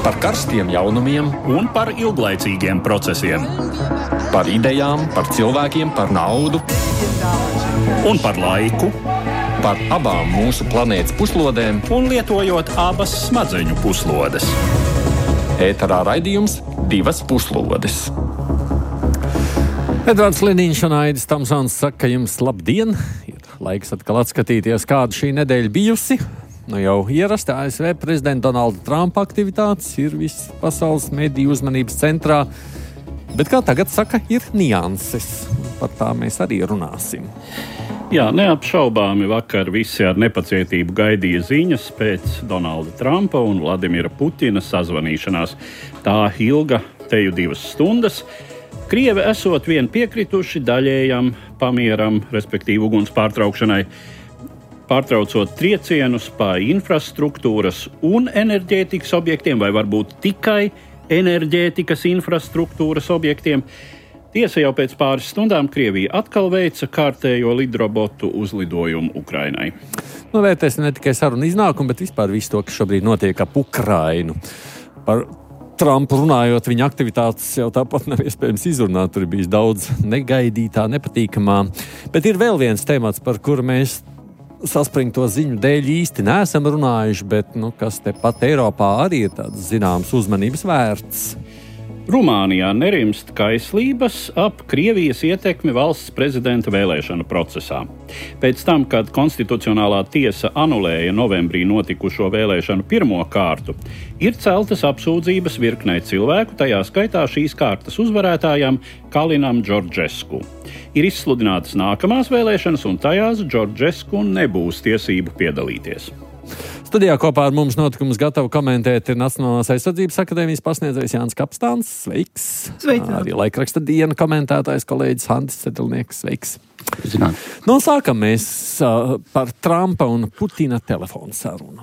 Par karstiem jaunumiem un par ilglaicīgiem procesiem. Par idejām, par cilvēkiem, par naudu Un par laiku. Par abām mūsu planētas puslodēm. Un lietojot abas smadzeņu puslodes. Ēterā raidījums Divas puslodes. Edvards Liniņš un Aidis Tamsons saka jums labdien. Ir laiks atkal atskatīties, kāda šī nedēļa bijusi. Nu jau ierasti ASV prezidenta Donalda Trumpa aktivitātes ir visas pasaules mediju uzmanības centrā. Bet kā tagad saka, ir nianses. Par tā mēs arī runāsim. Jā, neapšaubāmi vakar visi ar nepacietību gaidīja ziņas pēc Donalda Trumpa un Vladimira Putina sazvanīšanās. Tā ilga teju 2 stundas. Krievi esot vien piekrituši daļējam pamieram, respektīvi uguns pārtraukšanai, pārtraucot triecienus pa infrastruktūras un enerģētikas objektiem, vai varbūt tikai enerģētikas infrastruktūras objektiem. Tiesa jau pēc pāris stundām Krievija atkal veica kārtējo lidrobotu uzlidojumu Ukrainai. Vērtēsim ne tikai sarunu iznākumu, bet vispār visu to, kas šobrīd notiek ap Ukrainu. Par Trumpu runājot, viņa aktivitātes jau tāpat nav iespējams izrunāt. Tur ir bijis daudz negaidītā, nepatīkamā. Bet ir vēl viens temats, par kuru mēs saspringto ziņu dēļ īsti neesam runājuši, bet kas tepat Eiropā arī ir tāds zināms uzmanības vērts. Rumānijā nerimst kaislības ap Krievijas ietekmi valsts prezidenta vēlēšanu procesā. Pēc tam, kad Konstitucionālā tiesa anulēja novembrī notikušo vēlēšanu pirmo kārtu, ir celtas apsūdzības virknei cilvēku, tajā skaitā šīs kārtas uzvarētājam Kalinam Džordžesku. Ir izsludinātas nākamās vēlēšanas, un tajās Džordžesku nebūs tiesību piedalīties. Studijā kopā ar mums notikumus gatava komentēt ir Nacionālās aizsardzības akadēmijas pasniedzējs Jānis Kapstāns. Sveiks! Sveiks! Arī laikraksta Diena komentētājs kolēģis Handis Cedelnieks. Sveiks! Zināt. Sākam mēs par Trumpa un Putina telefonu sarunu.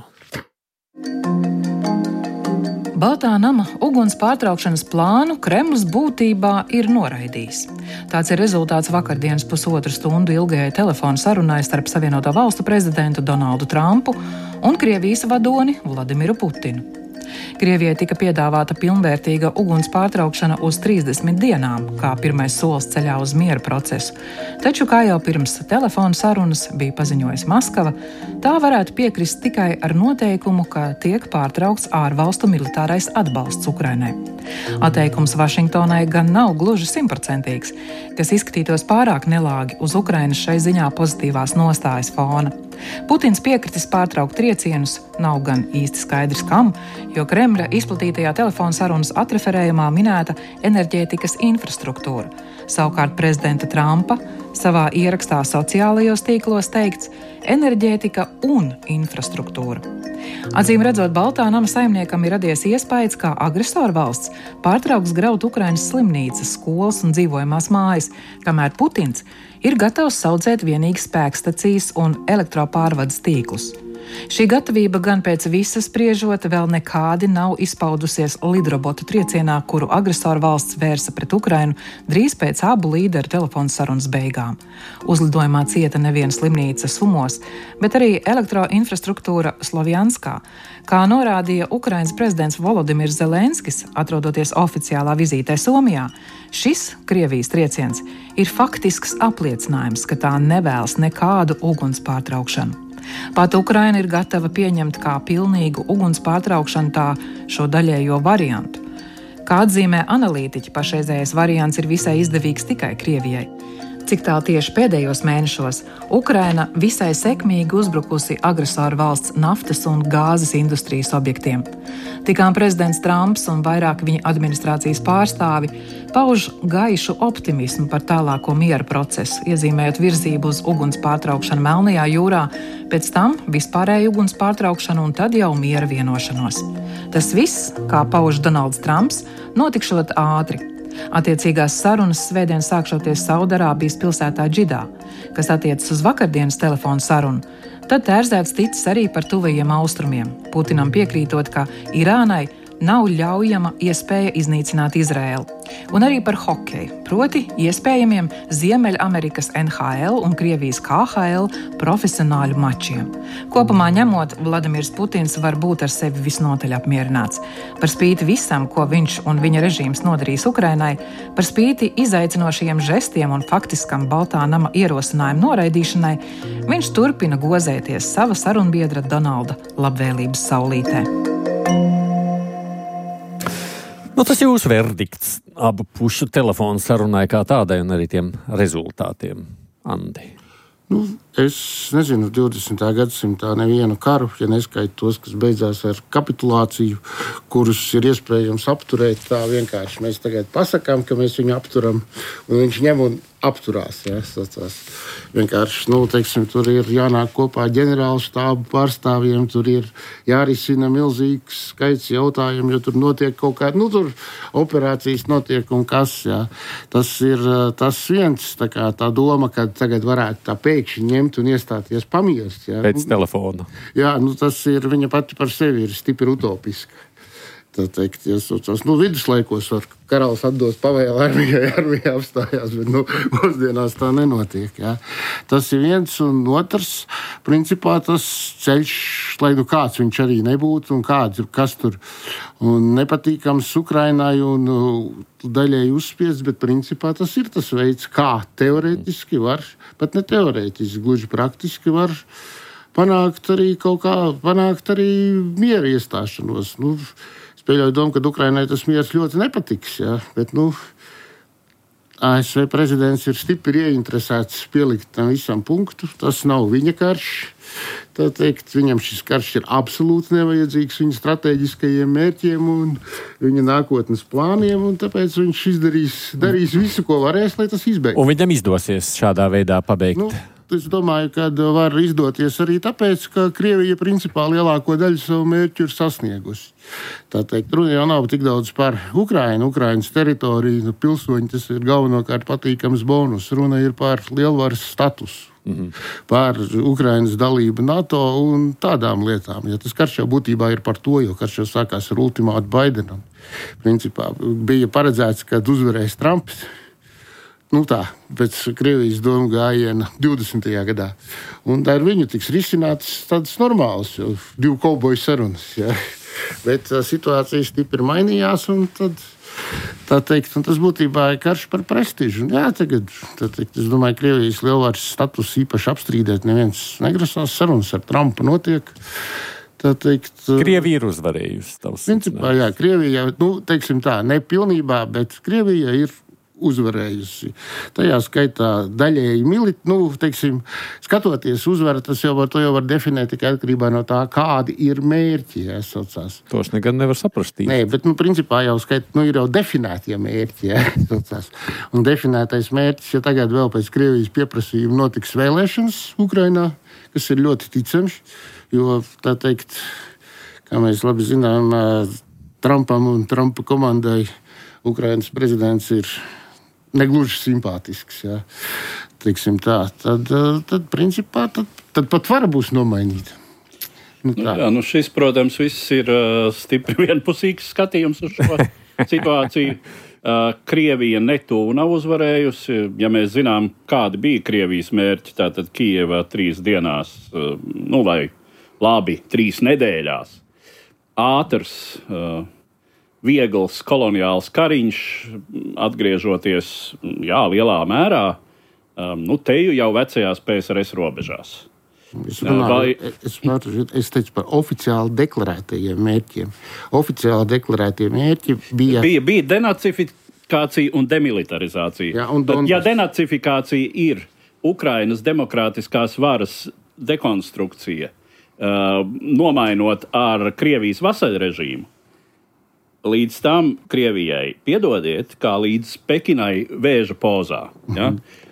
Baltā nama uguns pārtraukšanas plānu Kremlis būtībā ir noraidījis. Tāds ir rezultāts vakardienas 1,5 stundu ilgajai telefonu sarunai starp Savienoto Valstu prezidentu Donaldu Trumpu un Krievijas vadoni Vladimiru Putinu. Krievijai tika piedāvāta pilnvērtīga uguns pārtraukšana uz 30 dienām, kā pirmais solis ceļā uz miera procesu. Taču, kā jau pirms telefona sarunas bija paziņojusi Maskava, tā varētu piekrist tikai ar noteikumu, ka tiek pārtraukts ārvalstu militārais atbalsts Ukrainai. Atteikums Vašingtonai gan nav gluži 100%, kas izskatītos pārāk nelāgi uz Ukrainas šai ziņā pozitīvās nostājas fona. Putins piekritis pārtraukt triecienus, nav gan īsti skaidrs kam, jo Kremļa izplatītajā telefona sarunas atreferējumā minēta enerģētikas infrastruktūra. Savukārt prezidenta Trumpa savā ierakstā sociālajos tīklos teikts enerģētika un infrastruktūra. Acīm redzot, Baltā nama saimniekam ir radies iespējas, kā agresoru valsts pārtrauks graut Ukrainas slimnīcas, skolas un dzīvojamās mājas, kamēr Putins ir gatavs saudzēt vienīgi spēkstacijas un elektropārvades tīklus. Šī gatavība gan pēc visa spriežot vēl nekādi nav izpaudusies lidrobotu triecienā, kuru agresoru valsts vērsa pret Ukrainu drīz pēc abu līderu telefonu sarunas beigām. Uzlidojumā cieta neviena slimnīca Sumos, bet arī elektroinfrastruktūra Slovjanskā. Kā norādīja Ukrainas prezidents Volodimirs Zelenskis, atrodoties oficiālā vizītē Somijā, šis Krievijas trieciens ir faktisks apliecinājums, ka tā nevēlas nekādu uguns pārtraukšanu. Pat Ukraina ir gatava pieņemt kā pilnīgu uguns pārtraukšanu tā šo daļējo variantu. Kā atzīmē analītiķi, pašreizējais variants ir visai izdevīgs tikai Krievijai. Cik tālu tieši pēdējos mēnešos Ukraina visai sekmīgi uzbrukusi agresoru valsts naftas un gāzes industrijas objektiem. Tikām prezidents Trumps un vairāk viņa administrācijas pārstāvi pauž gaišu optimismu par tālāko miera procesu, iezīmējot virzību uz uguns pārtraukšanu Melnajā jūrā, pēc tam vispārēju uguns pārtraukšanu un tad jau miera vienošanos. Tas viss, kā pauž Donalds Trumps, notikšot ātri. Attiecīgās sarunas svētdien sākšoties Saudarābijas pilsētā Džidā, kas attiecas uz vakardienas telefonu sarunu. Tad tērzēts ticis arī par tuvajiem austrumiem, Putinam piekrītot, ka Irānai nav ļaujama iespēja iznīcināt Izraēlu. Un arī par hokeju, proti iespējamiem Ziemeļamerikas NHL un Krievijas KHL profesionāļu mačiem. Kopumā ņemot, Vladimirs Putins var būt ar sevi visnotaļ apmierināts. Par spīti visam, ko viņš un viņa režīms nodarīs Ukrainai, par spīti izaicinošajiem žestiem un faktiskam Baltā nama ierosinājumu noraidīšanai, viņš turpina gozēties sava sarunbiedra Donalda labvēlības saulītē. Tas jūsu verdikts abu pušu telefonu sarunai kā tādai un arī tiem rezultātiem, Andi. Es nezinu 20. gadsimtā nevienu karu, ja neskaitu tos, kas beidzās ar kapitulāciju, kurus ir iespējams apturēt tā vienkārši. Mēs tagad pasakām, ka mēs viņu apturam, un viņš ņem un apturās. Ja, vienkārši, teiksim, tur ir jānāk kopā ģenerālu štābu pārstāvjiem, tur ir jārisina milzīgs skaits jautājumu, jo tur notiek kaut kāda, tur operācijas notiek un kas, ja. Tas ir tas viens, tā doma, ka tagad varētu tā pēkšņi ņemt un iestāties pamieris. Ja. Pēc telefona. Jā, tas ir, viņa pati par sevi ir stipri utopiska. Tā teikt, viduslaikos karalis atdos pavēlu armijai apstājās, bet mūsdienās tā nenotiek. Jā. Tas ir viens, un otrs, principā tas ceļš, lai kāds viņš arī nebūtu, un kas tur un nepatīkams Ukrainai un daļai uzspiests, bet principā tas ir tas veids, kā teorētiski var, pat ne teorētiski, gluži praktiski var panākt arī miera iestāšanos. Pieļauju domu, ka Ukrainai tas miers ļoti nepatiks, ja? Bet, ASV prezidents ir stipri ieinteresēts pielikt tam visam punktu. Tas nav viņa karš. Tā teikt, viņam šis karš ir absolūti nevajadzīgs viņa strateģiskajiem mērķiem un viņa nākotnes plāniem, un tāpēc viņš darīs visu, ko varēs, lai tas izbeigtu. Un viņam izdosies šādā veidā pabeigt? Es domāju, ka var izdoties arī tāpēc, ka Krievija principā lielāko daļu savu mērķu ir sasniegusi. Tā teikt, runa jau nav tik daudz par Ukrainu, Ukrainas teritoriju, pilsoņi, tas ir galvenokārt patīkams bonus. Runa ir par lielvaras statusu, par Ukrainas dalību NATO un tādām lietām. Ja tas karš jau būtībā ir par to, jo karš jau sākās ar ultimātu Baidenam. Principā bija paredzēts, kad uzvarēs Trumps. Pēc Krievijas domu gājiena 20. gadā. Un tā ar viņu tiks risinātas tādas normālas, jo divu kauboju sarunas. Ja. Bet situācija stipri mainījās, un tad, tas būtībā ir karš par prestižu. Jā, tagad, es domāju, Krievijas lielvaras status īpaši apstrīdēt neviens negrasās, sarunas ar Trumpu notiek. Krievija ir uzvarējusi. Principā, jā, Krievija, teiksim tā, ne pilnībā, bet Krievija ir uzvarējusi. Tajā skaitā daļēji skatoties uzvara, to jau var definēt tikai atkarībā no tā, kādi ir mērķi, ja saucās. Tos nekad nevar saprast. Nē, bet principā jau ir jau definētie mērķi, ja saucās. Un definētais mērķis, ja tagad vēl pēc Krievijas pieprasījuma notiks vēlēšanas Ukrainā, kas ir ļoti ticams, jo, tā teikt, kā mēs labi zinām, Trumpam un Trumpa komandai Ukrainas prezidents ir negluži simpātisks, jā. Teiksim tā. Tad principā, tad pat vara būs nomainīta. Šis, protams, viss ir stipri vienpusīgs skatījums uz šo situāciju. Krievija netuvu nav uzvarējusi. Ja mēs zinām, kādi bija Krievijas mērķi, tātad Kijeva 3 dienās, vai labi, 3 nedēļās. Ātrs, viegls koloniāls kariņš, atgriežoties lielā mērā, teju jau vecajās PSRS robežās. Es teicu par oficiāli deklarētajiem mērķiem. Oficiāli deklarētie mērķi bija denacifikācija un demilitarizācija. Ja denacifikācija ir Ukrainas demokrātiskās varas dekonstrukcija, nomainot ar Krievijas vasaļrežīmu, līdz tam Krievijai, piedodiet, kā līdz Pekinai vēža pozā. Ja?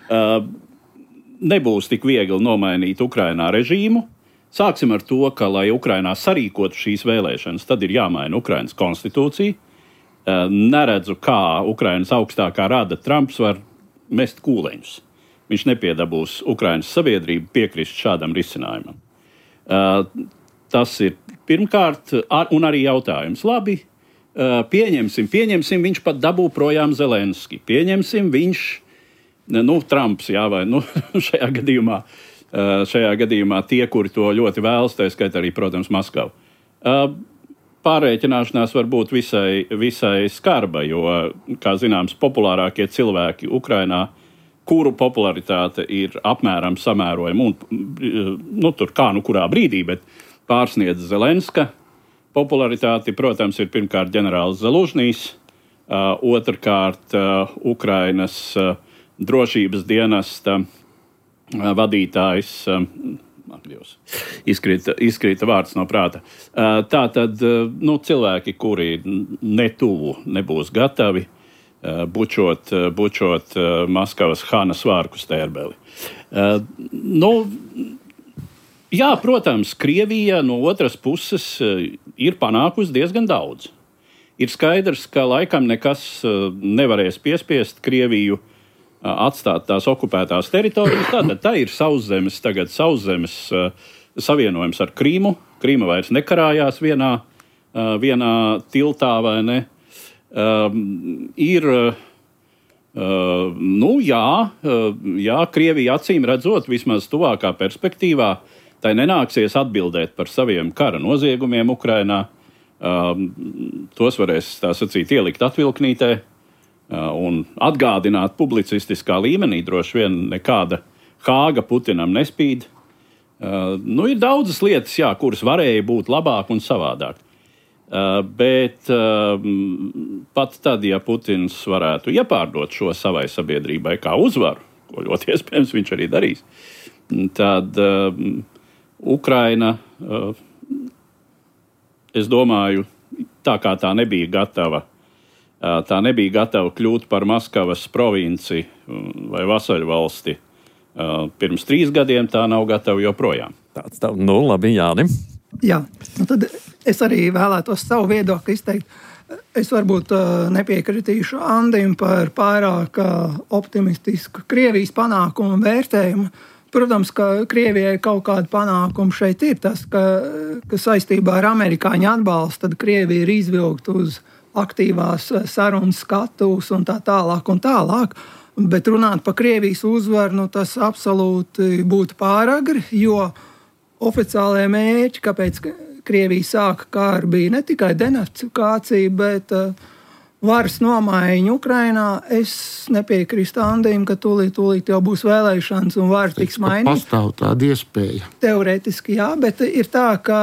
Nebūs tik viegli nomainīt Ukrainā režīmu. Sāksim ar to, ka, lai Ukrainā sarīkotu šīs vēlēšanas, tad ir jāmaina Ukrainas konstitūcija. Neredzu, kā Ukrainas augstākā rada Trumps var mest kūleņus. Viņš nepiedabūs Ukrainas sabiedrību piekrist šādam risinājumam. Tas ir pirmkārt, un arī jautājums. Labi, pieņemsim, viņš pat dabū projām Zelenski. Pieņemsim, viņš, Trumps, jā, vai, šajā gadījumā tie, kuri to ļoti vēlas, tā skaitā arī, protams, Maskava. Pārēķināšanās var būt visai skarba, jo, kā zināms, populārākie cilvēki Ukrainā, kuru popularitāte ir apmēram samērojama, un, tur kā, kurā brīdī, bet pārsniedz Zelenska popularitāti, protams, ir pirmkārt ģenerālis Zalužņīs, otrkārt Ukrainas drošības dienesta vadītājs, izkrita vārds no prāta. Tātad, cilvēki, kuri netuvu nebūs gatavi bučot Maskavas Hana svārku stērbeli. Jā, protams, Krievija no otras puses ir panākusi diezgan daudz. Ir skaidrs, ka laikam nekas nevarēs piespiest Krieviju atstāt tās okupētās teritorijas. Tātad tā ir sauszemes savienojums ar Krīmu. Krīma vairs nekarājās vienā tiltā, vai ne? Krievija acīm redzot, vismaz tuvākā perspektīvā, tai nenāksies atbildēt par saviem kara noziegumiem Ukrainā. Tos varēs, tā sacīt, ielikt atvilknītē un atgādināt publicistiskā līmenī. Droši vien nekāda Hāga Putinam nespīd. Ir daudzas lietas, kuras varēja būt labāk un savādāk. Bet pat tad, ja Putins varētu iepārdot šo savai sabiedrībai kā uzvaru, ko ļoti iespējams viņš arī darīs, tad Ukraina, es domāju, tā kā tā nebija gatava kļūt par Maskavas provinci vai vasaļvalsti pirms 3 gadiem, tā nav gatava joprojām. Tāds tā, labi, Jāni. Jā, tad es arī vēlētos savu viedokli izteikt. Es varbūt nepiekritīšu Andim par pārāk optimistisku Krievijas panākumu vērtējumu. Protams, ka Krievijai kaut kāda panākuma šeit ir. Tas, ka saistībā ar amerikāņu atbalstu, tad Krievija ir izvilkta uz aktīvās sarunas skatuves un tā tālāk un tālāk. Bet runāt par Krievijas uzvaru, tas absolūti būtu pāragri, jo oficiālajie mērķi, kāpēc Krievija sāka kāru, bija ne tikai denacifikācija, bet varas nomaiņa Ukrainā. Es nepiekrīstu Andim, ka tūlīt jau būs vēlēšanas un vara tiks mainīta. Pastāv tāda iespēja. Teorētiski jā, bet ir tā, ka...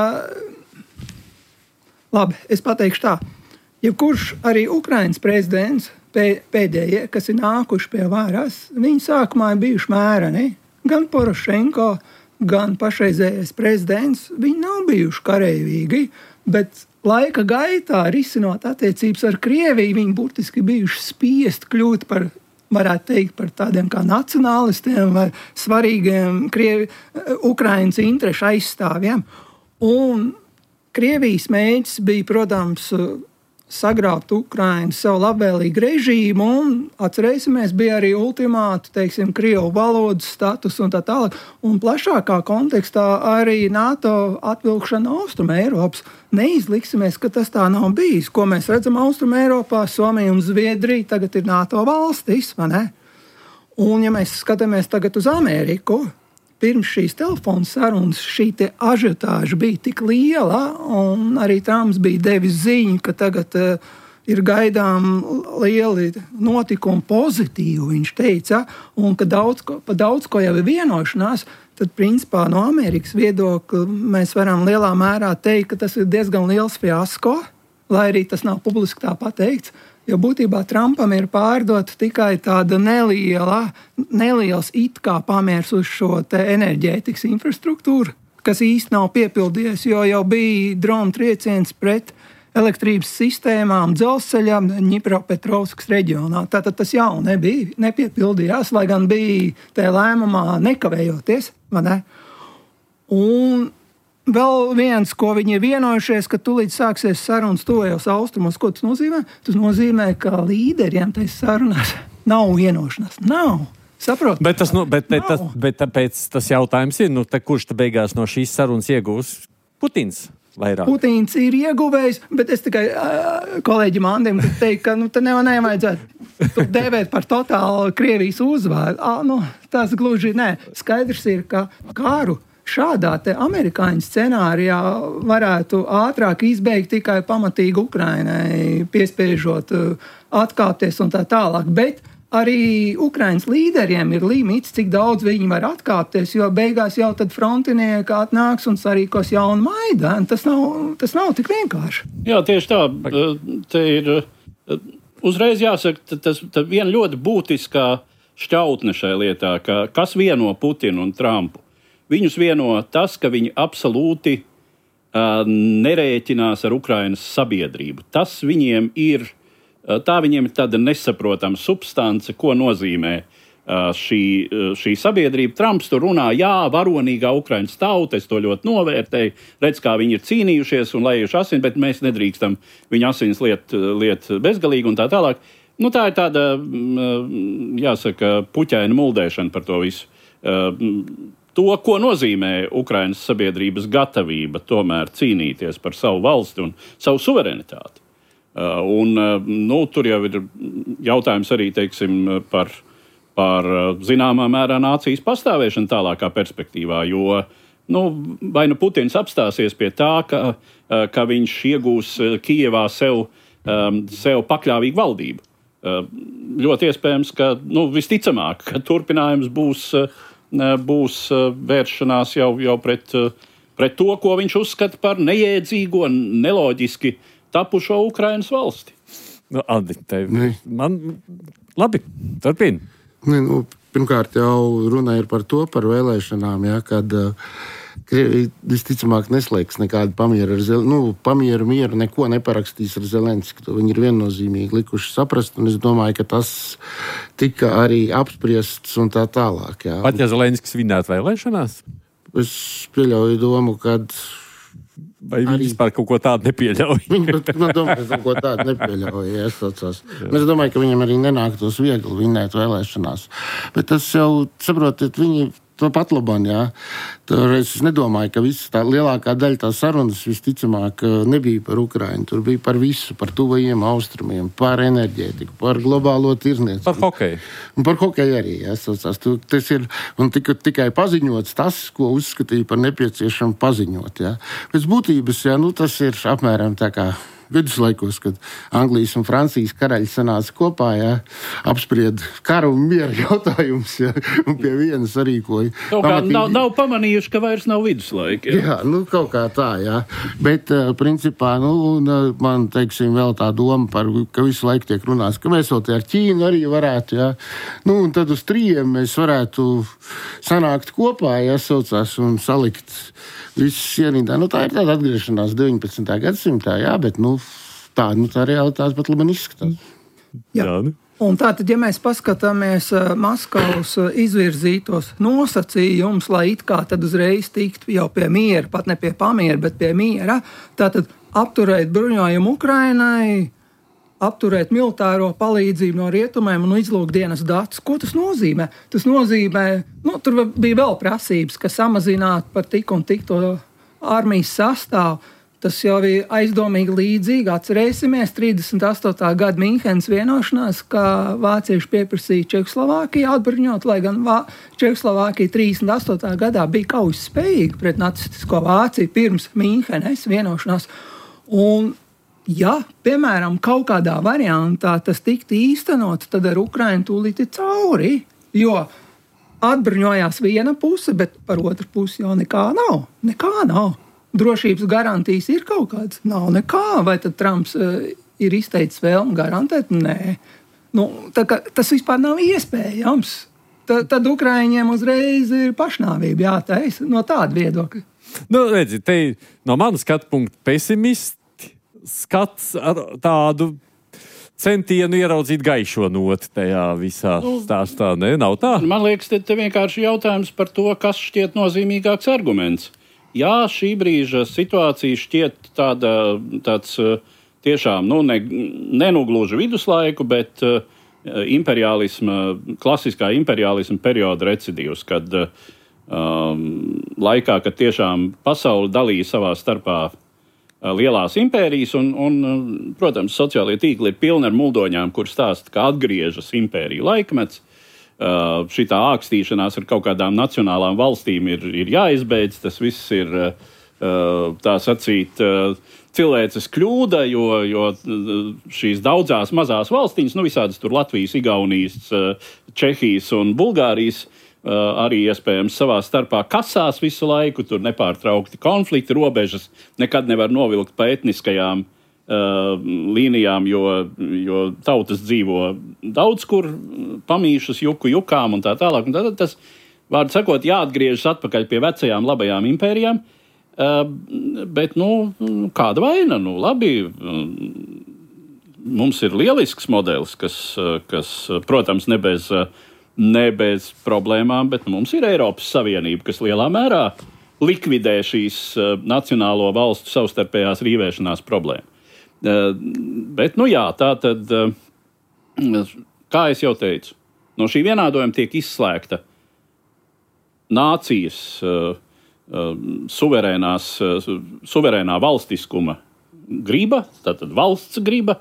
Labi, es pateikšu tā. Jebkurš arī Ukrainas prezidents pēdējie, kas ir nākuši pie varas, viņi sākumā ir bijuši mēreni. Gan Porošenko, gan pašreizējais prezidents, viņi nav bijuši kareivīgi, bet laika gaitā risinot attiecības ar Krieviju, viņi burtiski bijuši spiest kļūt par, varētu teikt, par tādiem kā nacionālistiem vai svarīgiem Ukrainas interešu aizstāvjiem. Un Krievijas mēģis bija, protams, sagrābt Ukrainu savu labvēlīgu režīmu, un atcerēsimies, bija arī ultimāti, teiksim, Krievu valodas status un tā tālāk, un plašākā kontekstā arī NATO atvilkšana Austrum Eiropas. Neizliksimies, ka tas tā nav bijis. Ko mēs redzam Austrum Eiropā, Somija un Zviedrija tagad ir NATO valstis, vai ne? Un ja mēs skatāmies tagad uz Ameriku, pirms šīs telefona sarunas šī ažiotāža bija tik liela, un arī Trumps bija devis ziņu, ka tagad ir gaidām lieli notikumi pozitīvi, viņš teica, un ka pa daudz ko jau ir vienošanās, tad principā no Amerikas viedokļa mēs varam lielā mērā teikt, ka tas ir diezgan liels fiasko, lai arī tas nav publiski tā pateikts. Jo būtībā Trumpam ir pārdota tikai tāda neliels it kā pamērs uz šo enerģētikas infrastruktūru, kas īsti nav piepildījies, jo jau bija drona trieciens pret elektrības sistēmām, dzelzceļam Ņipropetrovskas reģionā. Tātad tas jau nepiepildījās, lai gan bija tajā lēmumā nekavējoties, vai ne? Un vēl viens, ko viņi ir vienojušies, ka tūlīt sāksies sarunas tuvajos austrumos. Ko tas nozīmē? Tas nozīmē, ka līderiem tais sarunās nav vienošanās. Nav. Saprot? Bet tāpēc tas jautājums ir, kurš beigās no šīs sarunas iegūs? Putins. vairāk. Putīns ir ieguvējis, bet es tikai kolēģim Andim teiktu, ka te nevajadzētu dēvēt par totālu Krievijas uzvaru. Tas gluži nē. Skaidrs ir, ka kāru šādā te amerikāņu scenārijā varētu ātrāk izbeigt tikai pamatīgi Ukrainai, piespiežot atkāpties un tā tālāk. Bet arī Ukrainas līderiem ir limits, cik daudz viņi var atkāpties, jo beigās jau tad frontinieki atnāks un sarīkos jaunu Maidanu. Tas nav tik vienkārši. Jā, tieši tā. Te ir uzreiz jāsaka, tas viena ļoti būtiskā šķautne šai lietā, ka kas vieno Putinu un Trumpu. Viņus vieno tas, ka viņi absolūti nerēķinās ar Ukrainas sabiedrību. Tas viņiem ir tāda nesaprotama substance, ko nozīmē šī sabiedrība. Trumps tur runā, jā, varonīgā Ukrainas tauta, es to ļoti novērtēju, redz, kā viņi ir cīnījušies un lejuši asins, bet mēs nedrīkstam viņa asins liet bezgalīgi un tā tālāk. Tā ir tāda, jāsaka, puķaina muldēšana par to visu. To, ko nozīmē Ukrainas sabiedrības gatavība tomēr cīnīties par savu valsti un savu suverenitāti. Tur jau ir jautājums arī, teiksim, par zināmā mērā nācijas pastāvēšanu tālākā perspektīvā, jo vai Putins apstāsies pie tā, ka viņš iegūs Kijevā sev pakļāvīgu valdību. Ļoti iespējams, ka visticamāk, ka turpinājums būs vēršanās jau pret to, ko viņš uzskata par nejēdzīgo, neloģiski tapušo Ukrainas valsti. Andi, labi, turpini. Pirmkārt jau runa ir par vēlēšanām, kad Krievija visticamāk neslēgs nekādu pamieru, mieru, neko neparakstīs ar Zelenski. To viņi ir viennozīmīgi likuši saprast, un es domāju, ka tas tika arī apspriests un tā tālāk. Jā. Pat ja Zelenskis vinētu vēlēšanās? Es pieļauju domu, kad vai viņi vispār kaut ko tādu nepieļauj? Viņi domāju, ka kaut ko tādu nepieļauj. Es domāju, ka viņam arī nenāktos viegli vinēt vēlēšanās. Bet tas jau, saprotiet, viņi to pat labāk, jā. Es nedomāju, ka tā lielākā daļa tās sarunas visticamāk nebija par Ukrainu. Tur bija par visu, par tuvajiem austrumiem, par enerģētiku, par globālo tirniecību. Par hokeju. Un par hokeju arī, jā. Tas ir tikai paziņots tas, ko uzskatīja par nepieciešamu paziņot, jā. Pēc būtības, jā, tas ir apmēram tā kā viduslaikos, kad Anglijas un Francijas karaļi sanāca kopā, jā, apspried karu un mieru jautājumus, jā, un pie vienas sarīkoja. Nav pamanījuši, ka vairs nav viduslaiki. Jā, kaut kā tā, jā. Bet, principā, man, teiksim, vēl tā doma par, ka visu laiku tiek runāts, ka mēs vēl te ar Ķīnu arī varētu, jā. Un tad uz 3 mēs varētu sanākt kopā, jāsaucās un salikt visus ierindā. Tā ir tāda atgriešanās 19. gadsimtā, jā, bet, tā realitāte pat labi izskatās. Jā. Un tātad, ja mēs paskatāmies Maskavas izvirzītos nosacījumus, lai it kā tad uzreiz tiktu jau pie miera, pat ne pie pamiera, bet pie miera, tātad apturēt bruņojumu Ukrainai, apturēt militāro palīdzību no rietumiem un izlūkdienas datus. Ko tas nozīmē? Tas nozīmē, tur bija vēl prasības, ka samazināt par tik un tik to armijas sastāvu. Tas jau ir aizdomīgi līdzīgi. Atcerēsimies 38. gada Minhenes vienošanās, ka vācieši pieprasīja Čehoslovākiju atbruņot, lai gan Čehoslovākija 38. gadā bija kaujas spējīga pret nacistisko Vāciju pirms Minhenes vienošanās. Un ja, piemēram, kaut kādā variantā tas tiktu īstenots, tad ar Ukrainu tūlīt ir cauri, jo atbruņojās viena puse, bet par otru pusi jau nekā nav. Drošības garantijas ir kaut kādas? Nav nekā. Vai tad Trumps ir izteicis vēlmi garantēt? Nē. Tas vispār nav iespējams. Tad Ukraiņiem uzreiz ir pašnāvība jātaisa no tāda viedokļa. Redzi, te no manas skatu punkta pesimisti skats ar tādu centienu ieraudzīt gaišo noti tajā visā stāstā. Ne? Nav tā? Man liekas, te vienkārši jautājums par to, kas šķiet nozīmīgāks arguments. Jā, šī brīža situācija šķiet tāds tiešām, nenugluži viduslaiku, bet klasiskā imperiālisma perioda recidīvs, kad laikā, kad tiešām pasauli dalīja savā starpā lielās impērijas, un, protams, sociālie tīkli ir pilni ar muldoņām, kur stāsta, kā atgriežas impēriju laikmets. Šitā ākstīšanās ar kaut kādām nacionālām valstīm ir jāizbeidz. Tas viss ir, tā sacīt, cilvēces kļūda, jo šīs daudzās mazās valstīņas, visādas tur Latvijas, Igaunijas, Čehijas un Bulgārijas, arī iespējams savā starpā kasās visu laiku, tur nepārtraukti konflikti, robežas nekad nevar novilkt pa etniskajām līnijām, jo tautas dzīvo daudz kur, pamīšas jukām un tā tālāk. Un tad tas, vārdu sakot, jāatgriežas atpakaļ pie vecajām labajām impērijām, bet, kāda vaina? Labi, mums ir lielisks modelis, kas protams, ne bez problēmām, bet mums ir Eiropas Savienība, kas lielā mērā likvidē šīs nacionālo valstu savstarpējās rīvēšanās problēmu. Bet, tā tad, kā es jau teicu, no šī vienādojuma tiek izslēgta nācijas suverēnā valstiskuma griba, tātad valsts griba,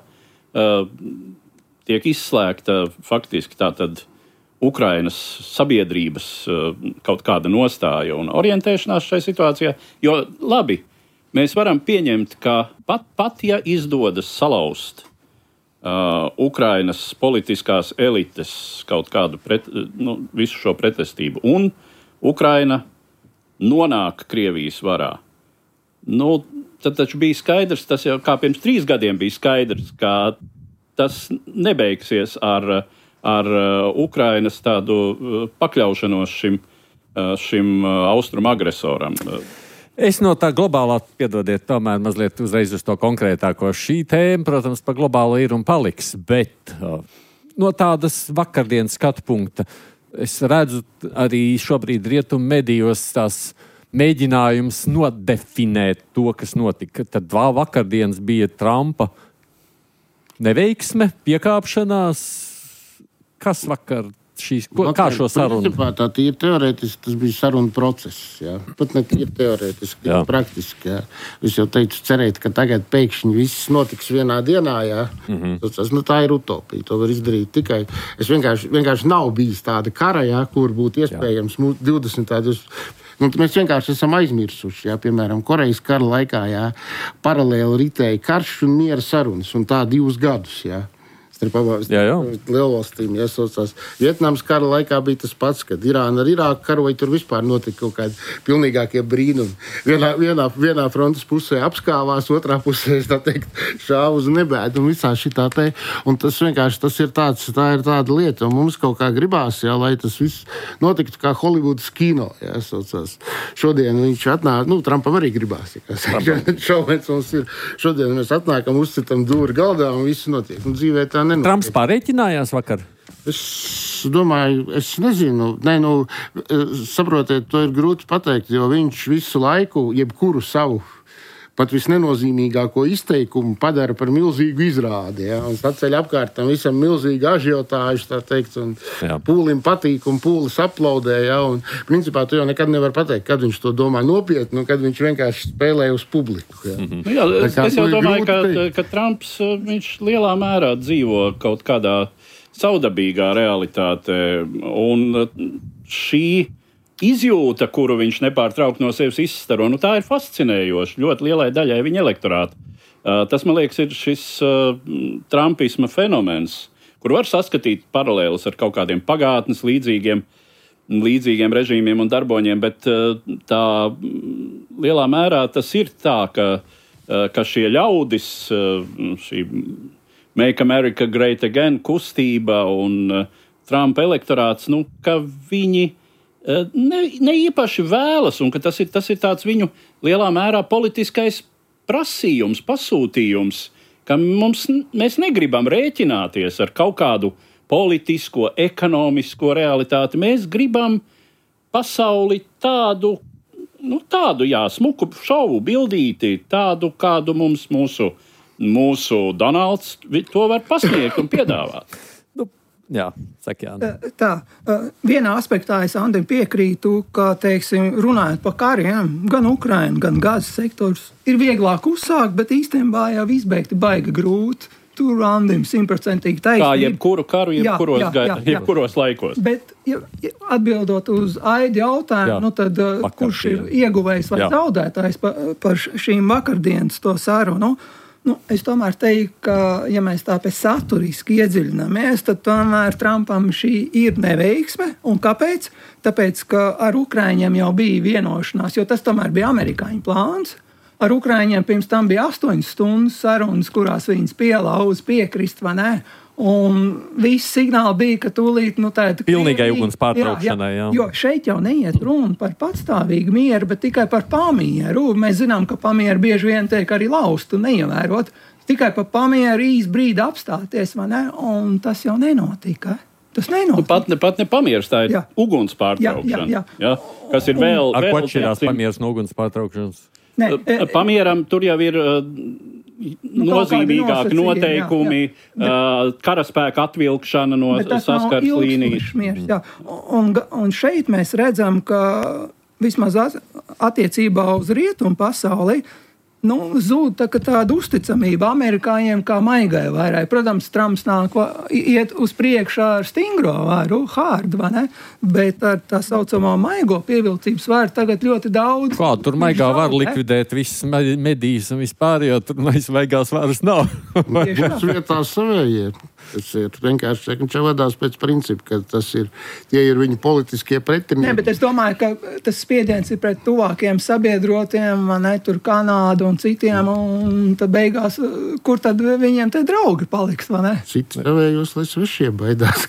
tiek izslēgta faktiski tātad Ukrainas sabiedrības kaut kāda nostāja un orientēšanās šai situācijā, jo labi, mēs varam pieņemt, ka pat ja izdodas salauzt Ukrainas politiskās elites kaut kādu visu šo pretestību, un Ukraina nonāk Krievijas varā. Tad taču bija skaidrs, tas jau kā pirms 3 gadiem bija skaidrs, ka tas nebeigsies ar Ukrainas tādu pakļaušanos šim austrumu agresoram. Es no tā globālā, piedodiet, tomēr mazliet uzreiz uz to konkrētāko. Šī tēma, protams, par globālo ir un paliks, bet no tādas vakardienas skatu punkta es redzu arī šobrīd rietumu medijos tās mēģinājums nodefinēt to, kas notika. Tad vakardienas bija Trumpa neveiksme, piekāpšanās. Kas vakar kā šo sarunu? Principā tā tīri teorētiski tas bija saruna process, jā. Pat ne tīri teorētiski, bet praktiski, jā. Es jau teicu, cerēt, ka tagad pēkšņi viss notiks vienā dienā, jā. Tā ir utopija, to var izdarīt tikai. Es vienkārši nav bijis tāda kara, jā, kur būtu iespējams 20. Mēs vienkārši esam aizmirsuši, jā, piemēram, Korejas kara laikā, jā, paralēli ritēja karš un miera sarunas, un tā 2 gadus, jā. Lielvalstīm jāsaucās. Vietnamas kara laikā bija tas pats, kad Irāna ar Irāku karoja, tur vispār notika kaut kādi pilnīgākie brīnumi. Vienā frontes pusē apskāvās, otrā pusē, tā teikt, šāva uz nebēdu un visā šitā te. Un tas vienkārši tā ir tāda lieta, un mums kaut kā gribās, jā, lai tas viss notiktu kā Holivudas kino, jāsaucās. Šodien viņš atnāk, Trumpam arī gribās, šovens mums ir. Šodien mēs atnākam, uzcitam dūri galdā un viss notiek. Un dzīvē tā nenot. Trumps pārreikinājās vakar? Es domāju, es nezinu. Saprotiet, to ir grūti pateikt, jo viņš visu laiku, jebkuru savu pat visnenozīmīgāko izteikumu padara par milzīgu izrādi. Ja? Un saceļ apkārt tam visam milzīgu ažiotāžu, tā teikt, un pūlim patīk un pūlis aplaudē. Ja? Un principā tu jau nekad nevar pateikt, kad viņš to domā nopietni un kad viņš vienkārši spēlē uz publiku. Ja? Es jau domāju, ka Trumps viņš lielā mērā dzīvo kaut kādā saudabīgā realitātē, un šī izjūta, kuru viņš nepārtraukti no sevis izstaro, tā ir fascinējoša ļoti lielai daļai viņa elektorāta. Tas, man liekas, ir šis trumpisma fenomens, kur var saskatīt paralēlus ar kaut kādiem pagātnes līdzīgiem režīmiem un darboņiem, bet tā lielā mērā tas ir tā, ka šie ļaudis, šī Make America Great Again kustība un Trumpa elektorāts, ka viņi ne īpaši vēlas, un ka tas ir tāds viņu lielā mērā politiskais prasījums, pasūtījums, ka mēs negribam rēķināties ar kaut kādu politisko, ekonomisko realitāti. Mēs gribam pasauli tādu, smuku šovu bildīti, tādu, kādu mums mūsu Donalds to var pasniegt un piedāvāt. Jā, saka Jāni. Tā, vienā aspektā es Andim piekrītu, ka, teiksim, runājot par kariem, gan Ukraina, gan gazas sektors ir vieglāk uzsākt, bet īstenībā jau izbeigti baigi grūti. Tur Andim 100% taisnība. Kā jebkuru karu, jebkuros laikos. Bet atbildot uz Aidi jautājumu, tad kurš ir ieguvējis vai zaudētājs par šīm vakardienas to sarunu? Es tomēr teiktu, ka, ja mēs tā pēc saturiski iedziļināmies, tad tomēr Trumpam šī ir neveiksme. Un kāpēc? Tāpēc, ka ar Ukraiņiem jau bija vienošanās, jo tas tomēr bija amerikāņu plāns. Ar Ukraiņiem pirms tam bija 8 stundas sarunas, kurās viņas pielauza piekrist, vai ne? Un viss signāli bija, ka tūlīt tāda pilnīgai uguns pārtraukšanai. Jā. Jo šeit jau neiet runa par patstāvīgu mieru, bet tikai par pamieru. Mēs zinām, ka pamieru bieži vien tiek arī laustu un neievērot. Tikai par pamieru īsti brīdi apstāties, vai ne? Un tas jau nenotika. Tas nenotika. Pat ne pamiers, tā ir uguns pārtraukšana. Jā. Kas ir vēl... Ar ko atšķirās pamiers no uguns pārtraukšanas? Pamieram tur jau ir nozīmīgāki noteikumi, karaspēka atvilkšana no saskars līnijas. Un šeit mēs redzam, ka vismaz attiecībā uz rietumu pasauli zūd tāda uzticamība amerikāņiem kā maigai vairai. Protams, Trumps iet uz priekšā ar stingro varu, hard, vai ne? Bet ar tā saucamo maigo pievilcības varu tagad ļoti daudz. Kā, tur maigā var likvidēt visas medijas un vispār, jo tur maigās varas nav. Būs vietās savējie. Tas ir vienkārši, viņš vadās pēc principa, ka tie ir viņa politiskie pretinieki. Nē, bet es domāju, ka tas spiediens ir pret tuvākiem sabiedrotiem, tur Kanādu un citiem, un tad beigās, kur tad viņiem te draugi paliks, vai ne? Citi savējos, lai svešie baidās.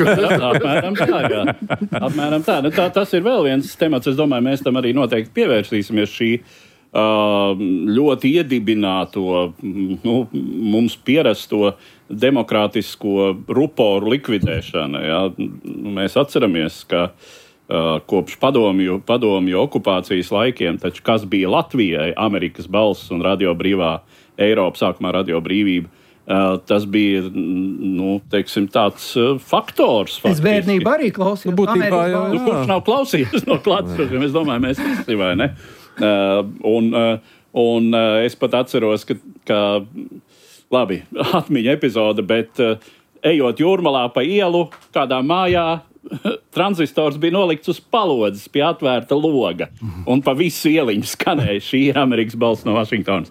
Apmēram tā. Tas ir vēl viens temats, es domāju, mēs tam arī noteikti pievērsīsimies šī ļoti iedibināto, mums pierasto demokrātisko ruporu likvidēšana. Ja? Mēs atceramies, ka kopš padomju okupācijas laikiem, taču kas bija Latvijai, Amerikas balss un Radio Brīvā Eiropa, sākumā Radio Brīvība, tas bija, tāds faktors. Faktiski. Es bērnību arī klausījos. Kurš nav klausījies no klātsošiem? Es domāju, mēs visi, vai ne? Un es pat atceros, ka labi, atmiņa epizode, bet ejot Jūrmalā pa ielu, kādā mājā, tranzistors bija nolikts uz palodzes pie atvērta loga. Un pa visu ieliņu skanēja šī ir Amerikas balss no Vašingtonas.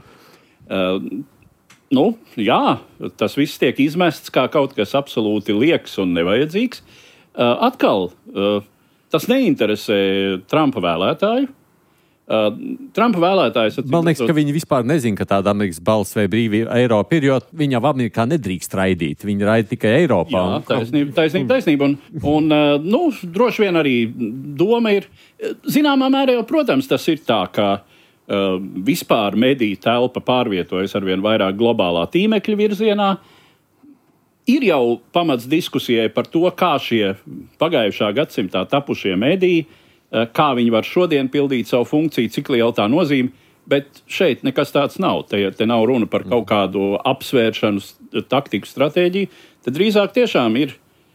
Jā, tas viss tiek izmests kā kaut kas absolūti lieks un nevajadzīgs. Atkal, tas neinteresē Trumpa vēlētāju. Trumpa vēlētājs... Man liekas, ka viņi vispār nezin, ka tāda Amerikas balss vai brīvība Eiropa ir, jo viņi jau Amerikā nedrīkst raidīt. Viņi raida tikai Eiropā. Jā, taisnība. Un droši vien arī doma ir... Zināmā mērā jau, protams, tas ir tā, ka vispār mediju telpa pārvietojas arvien vairāk globālā tīmekļa virzienā. Ir jau pamats diskusijai par to, kā šie pagājušā gadsimtā tapušie mediji, kā viņi var šodien pildīt savu funkciju, cik liela tā nozīme, bet šeit nekas tāds nav. Te nav runa par kaut kādu apsvēršanu, taktiku, stratēģiju. Te drīzāk tiešām ir,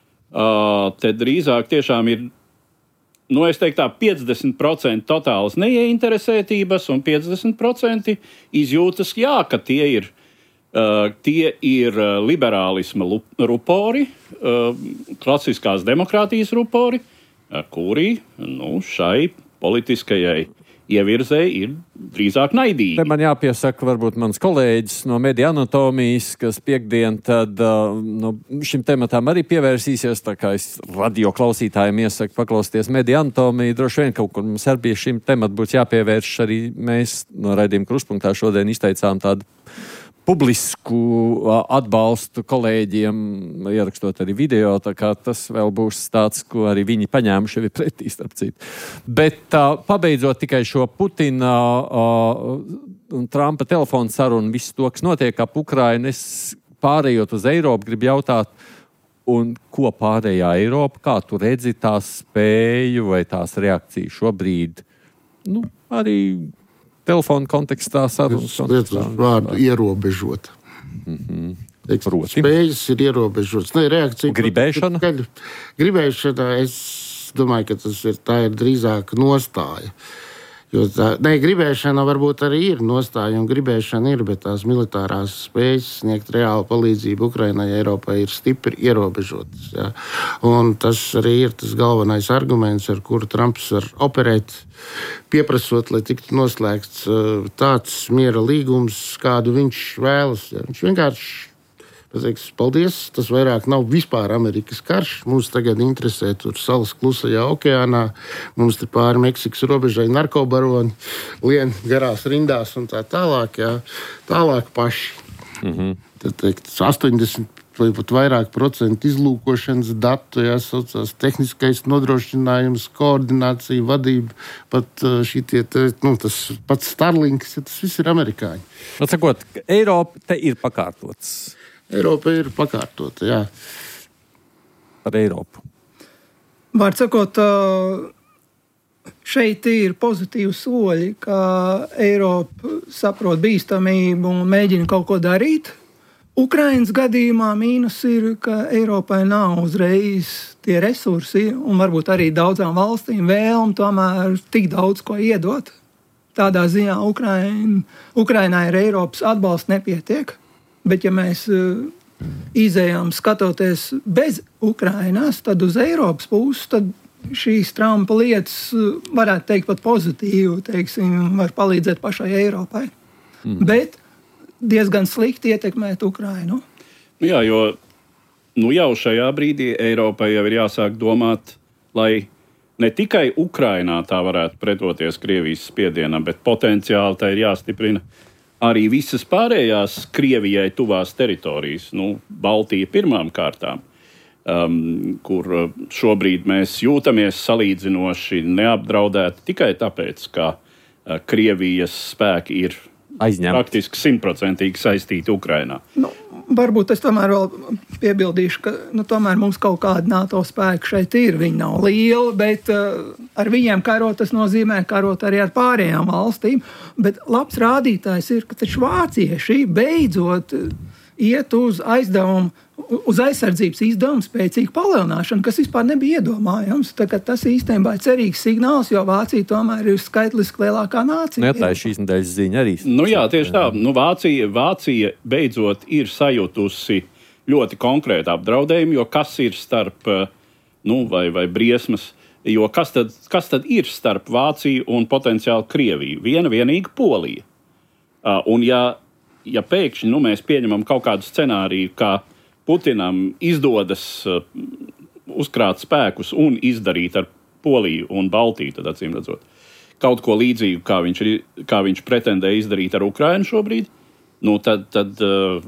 es teiktu tā, 50% totālas neieinteresētības un 50% izjūtas, ka tie ir liberālisma rupori, klasiskās demokrātijas rupori, kuri šai politiskajai ievirzēji ir drīzāk naidīgi. Te man jāpiesaka, varbūt mans kolēģis no Mediju anatomijas, kas piekdien tad šim tematam arī pievērsīsies, tā kā es radio klausītājiem iesaku paklausīties Mediju anatomiju, droši vien kaut kur mums arī šim tematu būs jāpievērš, arī mēs no raidījuma Kruspunktā šodien izteicām tādu publisku atbalstu kolēģiem, ierakstot arī video, tā kā tas vēl būs tāds, ko arī viņi paņēmuši arī pretī, starp citu. Bet pabeidzot tikai šo Putina un Trumpa telefonu sarunu, visu to, kas notiek ap Ukrainu, es pārējot uz Eiropu, gribu jautāt, un ko pārējā Eiropa, kā tu redzi tās spēju vai tās reakciju šobrīd, arī telefonu kontekstā, sarunas kontekstā. Vārdu ierobežot. Spējas ir ierobežotas. Reakcija. Gribēšana, es domāju, ka tā ir drīzāk nostāja. Gribēšana varbūt arī ir nostāja, un gribēšana ir, bet tās militārās spējas sniegt reālu palīdzību Ukrainai, Eiropai ir stipri ierobežotas. Ja? Un tas arī ir tas galvenais arguments, ar kuru Trumps var operēt, pieprasot, lai tiktu noslēgts tāds miera līgums, kādu viņš vēlas. Ja? Viņš vienkārši pateiks, paldies, tas vairāk nav vispār Amerikas karš. Mums tagad interesē tur salas klusajā okeānā. Mums te pāri Meksikas robežai narkobaroni lien garās rindās un tā tālāk. Jā. Tālāk paši. Tad teikt, 80 vai pat vairāk procentu izlūkošanas datu, saucās tehniskais nodrošinājums, koordinācija, vadība, pat tas pats Starlinks, tas viss ir amerikāņi. Atsakot, Eiropa te ir pakārtots. Eiropa ir pakārtota, jā. Par Eiropu. Var sakot, šeit ir pozitīvi soļi, ka Eiropa saprot bīstamību un mēģina kaut ko darīt. Ukrainas gadījumā mīnus ir, ka Eiropai nav uzreiz tie resursi un varbūt arī daudzām valstīm vēlme tomēr tik daudz ko iedot. Tādā ziņā Ukrainai ar Eiropas atbalstu nepietiek. Bet, ja mēs izējām skatoties bez Ukrainas, tad uz Eiropas puses, tad šīs Trumpa lietas, varētu teikt, pat pozitīvi, var palīdzēt pašai Eiropai. Bet diezgan slikti ietekmēt Ukrainu. Jā, jo jau šajā brīdī Eiropai jau ir jāsāk domāt, lai ne tikai Ukrainā tā varētu pretoties Krievijas spiedienam, bet potenciāli tā ir jāstiprina arī visas pārējās Krievijai tuvās teritorijas, Baltija pirmām kārtām, kur šobrīd mēs jūtamies salīdzinoši neapdraudēti tikai tāpēc, ka Krievijas spēki ir praktiski 100% saistīti Ukrainā. Varbūt es tomēr vēl piebildīšu, ka tomēr mums kaut kāda NATO spēka šeit ir. Viņi nav lieli, bet ar viņiem karot tas nozīmē karot arī ar pārējām valstīm. Bet labs rādītājs ir, ka taču vācieši beidzot iet uz aizsardzības izdevumu spēcīgu palielināšanu, kas vispār nebija iedomājams. Tas īstenībā ir cerīgs signāls, jo Vācija tomēr ir skaitliski lielākā nācija. Tā ir šīs nedēļas ziņa arī. Jā, tieši tā. Vācija beidzot ir sajutusi ļoti konkrētu apdraudējumu, jo kas ir starp, vai briesmas, jo kas tad ir starp Vāciju un potenciāli Krieviju? Vienīga Polija. Un ja pēkšņi mēs pieņemam kaut kādu scenāriju, kā Putinam izdodas uzkrāt spēkus un izdarīt ar Poliju un Baltiju, tad acīm redzot, kaut ko līdzīgu, kā viņš pretendē izdarīt ar Ukrainu šobrīd, tad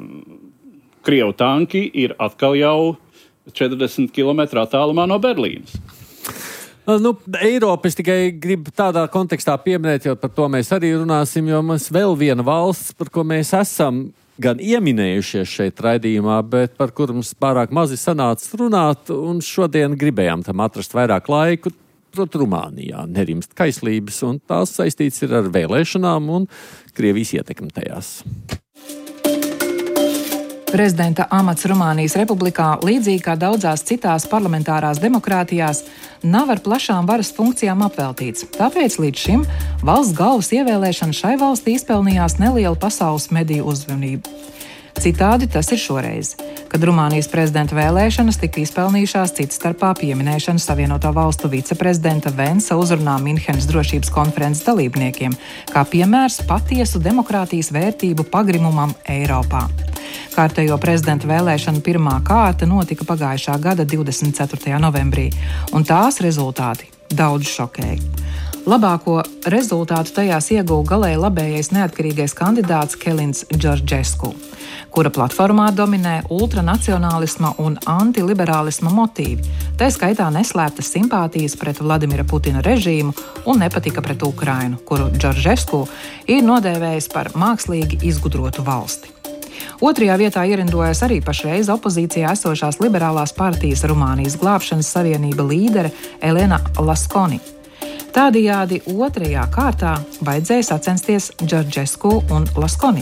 Krievu tanki ir atkal jau 40 km attālumā no Berlīnas. Eiropa es tikai gribu tādā kontekstā pieminēt, jo par to mēs arī runāsim, jo mums vēl viena valsts, par ko mēs esam gan ieminējušies šeit raidījumā, bet par kuru mums pārāk mazi sanāca runāt, un šodien gribējām tam atrast vairāk laiku, proti Rumānijā nerimst kaislības, un tās saistīts ir ar vēlēšanām un Krievijas ietekmi tajās. Prezidenta amats Rumānijas republikā, līdzīgi kā daudzās citās parlamentārās demokrātijās, nav ar plašām varas funkcijām apveltīts. Tāpēc līdz šim valsts galvas ievēlēšana šai valstī izpelnījās nelielu pasaules mediju uzmanību. Citādi tas ir šoreiz, kad Rumānijas prezidenta vēlēšanas tika izpelnījušās cits starpā pieminēšana Savienoto Valstu viceprezidenta Vensa uzrunā Minhenes drošības konferences dalībniekiem, kā piemērs patiesu demokrātijas vērtību pagrimumam Eiropā. Kārtējo prezidenta vēlēšanu pirmā kārta notika pagājušā gada 24. novembrī, un tās rezultāti daudz šokēja. Labāko rezultātu tajās ieguva galēji labējais neatkarīgais kandidāts Kelins Džordžesku, kura platformā dominē ultranacionālisma un antiliberālisma motīvi, tā skaitā neslēptas simpātijas pret Vladimira Putina režīmu un nepatika pret Ukrainu, kuru Džordžesku ir nodēvējis par mākslīgi izgudrotu valsti. Otrajā vietā ierindojas arī pašreiz opozīcijā esošās liberālās partijas Rumānijas glābšanas savienība līdere Elena Laskoni. Tādējādi otrajā kārtā vajadzēja sacensties Džordžesku un Laskoni.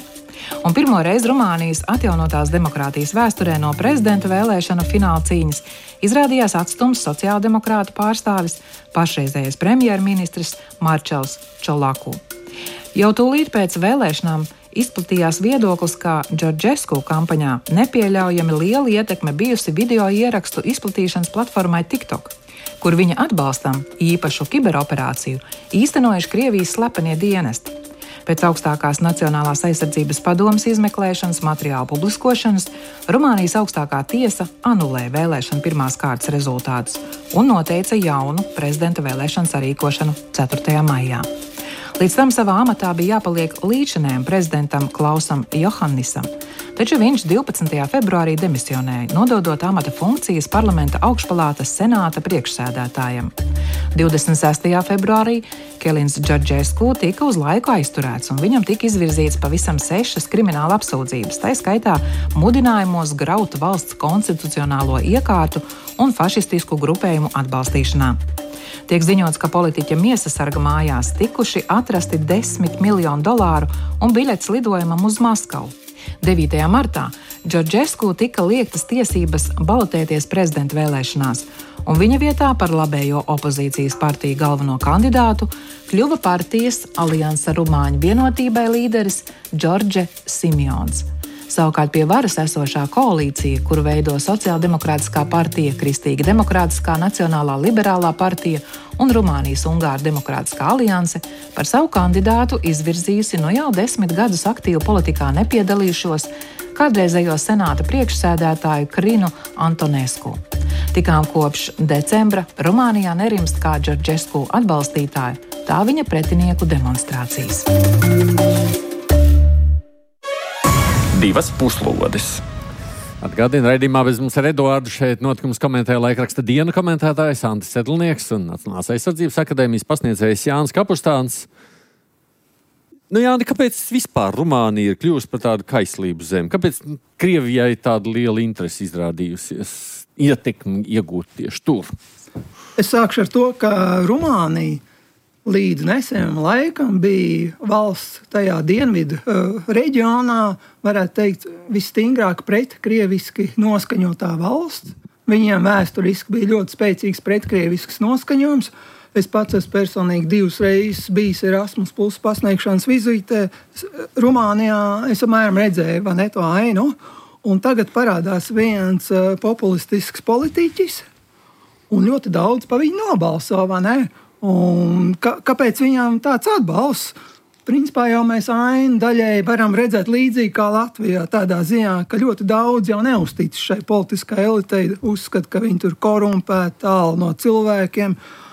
Un pirmo reizi Rumānijas atjaunotās demokrātijas vēsturē no prezidenta vēlēšanu fināla cīņas izrādījās atstums sociāldemokrātu pārstāvis, pašreizējais premjerministrs Marčels Čolaku. Jau tūlīt pēc vēlēšanām izplatījās viedoklis, ka Džordžesku kampaņā nepieļaujami liela ietekme bijusi video ierakstu izplatīšanas platformai TikTok, kur viņa atbalstam īpašu kiberoperāciju īstenojuši Krievijas slepenie dienesti. Pēc augstākās Nacionālās aizsardzības padomes izmeklēšanas materiālu publiskošanas Rumānijas augstākā tiesa anulēja vēlēšanu pirmās kārtas rezultātus un noteica jaunu prezidenta vēlēšanu sarīkošanu 4. maijā. Līdz tam savā amatā bija jāpaliek līdzinējam prezidentam Klausam Johannisam, taču viņš 12. februārī demisionēja, nododot amata funkcijas parlamenta augšpalātas senāta priekšsēdētājam. 26. februārī Kelins Džordžesku tika uz laiku aizturēts, un viņam tika izvirzīts pavisam 6 krimināla apsūdzības, tā skaitā mudinājumos graut valsts konstitucionālo iekārtu un fašistisku grupējumu atbalstīšanā. Tiek ziņots, ka politiķa miesasarga mājās tikuši atrasti $10 miljonu un biļets lidojumam uz Maskavu. 9. martā Džordžesku tika liektas tiesības balotēties prezidenta vēlēšanās, un viņa vietā par labējo opozīcijas partiju galveno kandidātu kļuva partijas Aliansa Rumāņu vienotībai līderis Džordže Simjons. Savukārt pie varas esošā koalīcija, kuru veido Sociāldemokrātiskā partija, Kristīga demokrātiskā Nacionālā liberālā partija un Rumānijas Ungāru demokrātiskā alianse, par savu kandidātu izvirzījusi no jau 10 gadus aktīvu politikā nepiedalījušos kādreizējo senāta priekšsēdētāju Krinu Antonesku. Tikām kopš decembra Rumānijā nerimst kā Džordžesku atbalstītāju, tā viņa pretinieku demonstrācijas. 2 puslodes. Atgādina, raidījumā bez mums ar Eduārdu šeit notikumus komentēja laikraksta Diena komentētājs Andris Sedlnieks un Nacionālās aizsardzības akadēmijas pasniedzējs Jānis Kapustāns. Jāni, kāpēc vispār Rumānija ir kļuvusi par tādu kaislību zemi? Kāpēc Krievijai tāda liela interese izrādījusies ietekmi iegūt tieši tur? Es sākšu ar to, ka Rumānija līdz nesenam laikam bija valsts tajā dienvidu reģionā, varētu teikt, visstingrāk pretkrieviski noskaņotā valsts. Viņiem vēsturiski bija ļoti spēcīgs pretkrievisks noskaņojums. Es pats esmu personīgi 2 reizes bijis Erasmus plus pasniegšanas vizītē Rumānijā. Es apmēram redzēju to ainu. Un tagad parādās viens populistisks politiķis, un ļoti daudz pa viņu nobalso, vai ne? Un kāpēc viņam tāds atbalsts? Principā jau mēs ainu daļēji varam redzēt līdzīgi kā Latvijā, tādā ziņā, ka ļoti daudz jau neuztic šai politiskai elitei, uzskata, ka viņi tur korumpēti, tālu no cilvēkiem.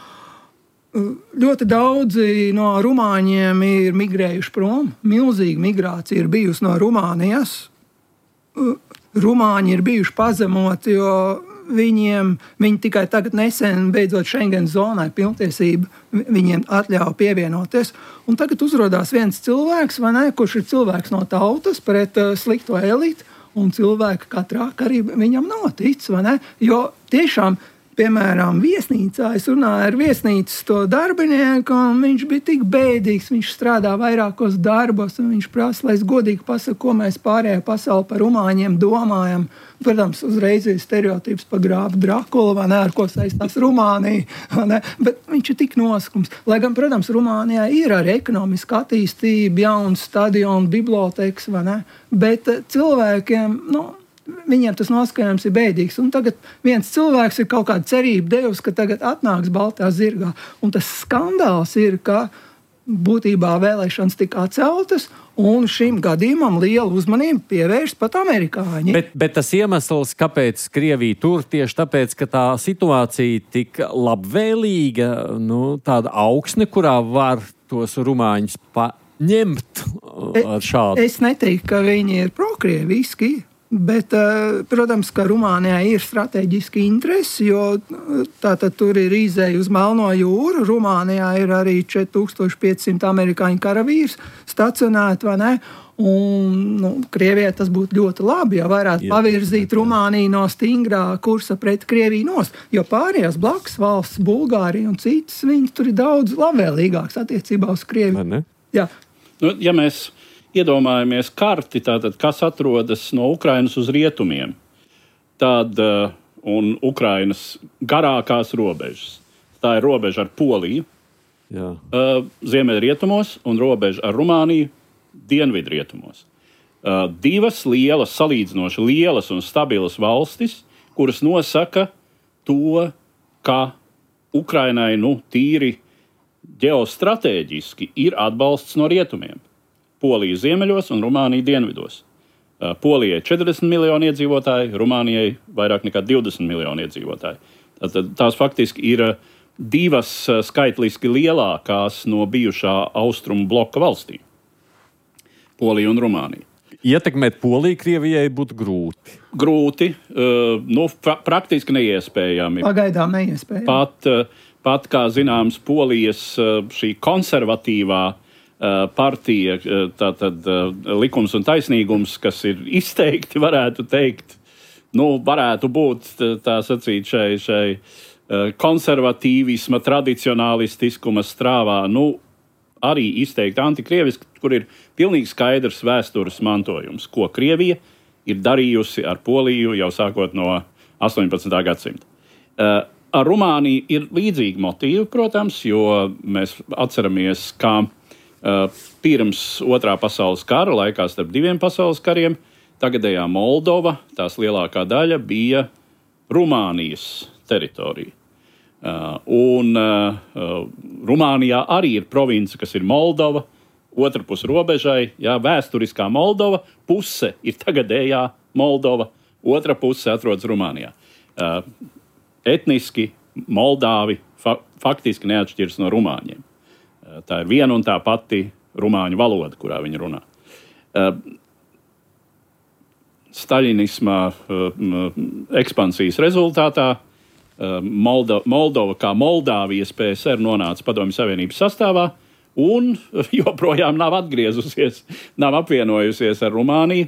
Ļoti daudzi no rumāņiem ir migrējuši prom. Milzīga migrācija ir bijusi no Rumānijas. Rumāņi ir bijuši pazemoti, jo viņi tikai tagad nesen, beidzot Schengen zonai pilntiesība, viņiem atļauj pievienoties. Un tagad uzrodās viens cilvēks, kurš ir cilvēks no tautas pret slikto elitu, un cilvēki katrā arī viņam notic, jo tiešām, piemēram, viesnīcā, es runāju ar viesnīcas to darbinieku, un viņš bija tik bēdīgs, viņš strādā vairākos darbos, un viņš prasa, lai es godīgi pasaku, ko mēs pārējā pasauli par rumāņiem domājam. Protams, uzreiz ir stereotips par grāfu Drakulu, ar ko saistās Rumānija, bet viņš ir tik noskums. Lai gan, protams, Rumānijā ir arī ekonomiska attīstība, jauns stadions, bibliotēkas, bet cilvēkiem, viņiem tas noskaņojums ir bēdīgs. Un tagad viens cilvēks ir kaut kādu cerību devis, ka tagad atnāks baltā zirgā. Un tas skandāls ir, ka būtībā vēlēšanas tika atceltas, un šim gadījumam lielu uzmanību pievērst pat amerikāņi. Bet tas iemesls, kāpēc Krievija tur, tieši tāpēc, ka tā situācija tik labvēlīga, tāda augsne, kurā var tos rumāņus paņemt ar šādu. Es neteiktu, ka viņi ir prokrieviski. Bet, protams, ka Rumānijā ir strateģiski interesi, jo tātad tur ir izēja uz Melno jūru. Rumānijā ir arī 4500 amerikāņu karavīrs stacionēti, Un Krievijai tas būtu ļoti labi, ja varētu pavirzīt Rumāniju no stingrā kursa pret Krieviju nost. Jo pārējās blakus valsts, Bulgārija un citas, viņas tur ir daudz labvēlīgāks attiecībā uz Krieviju. Ja mēs iedomājamies karti, tātad, kas atrodas no Ukrainas uz rietumiem, tad un Ukrainas garākās robežas. Tā ir robeža ar Poliju, ziemeļrietumos, un robeža ar Rumāniju dienvidrietumos. Divas lielas, salīdzinoši lielas un stabilas valstis, kuras nosaka to, ka Ukrainai tīri ģeostrateģiski ir atbalsts no rietumiem. Polija ziemeļos un Rumānija dienvidos. Polijai 40 miljoni iedzīvotāji, Rumānijai vairāk nekā 20 miljoni iedzīvotāji. Tās faktiski ir divas skaitliski lielākās no bijušā austrumu bloka valstīm. Polija un Rumānija. Ietekmēt Poliju Krievijai būtu grūti. Grūti, praktiski neiespējami. Pagaidām neiespējami. Pat kā zināms, Polijas šī konservatīvā partija, tātad likums un taisnīgums, kas ir izteikti, varētu teikt, varētu būt tā sacīt šai konservatīvisma, tradicionālistiskuma strāvā, arī izteikti antikrieviski, kur ir pilnīgi skaidrs vēstures mantojums, ko Krievija ir darījusi ar Poliju jau sākot no 18. gadsimta. Ar Rumāniju ir līdzīgi motīvi, protams, jo mēs atceramies, kā pirms Otrā pasaules kara, laikā starp diviem pasaules kariem, tagadējā Moldova, tās lielākā daļa bija Rumānijas teritorija. Un Rumānijā arī ir province, kas ir Moldova, otra puse robežai, vēsturiskā Moldova, puse ir tagadējā Moldova, otra puse atrodas Rumānijā. Etniski Moldāvi faktiski neatšķiras no rumāņiem. Tā ir viena un tā pati rumāņu valoda, kurā viņi runā. Staļinisma ekspansijas rezultātā Moldova kā Moldāvijas PSR nonāca Padomju Savienības sastāvā un joprojām nav atgriezusies, nav apvienojusies ar Rumāniju.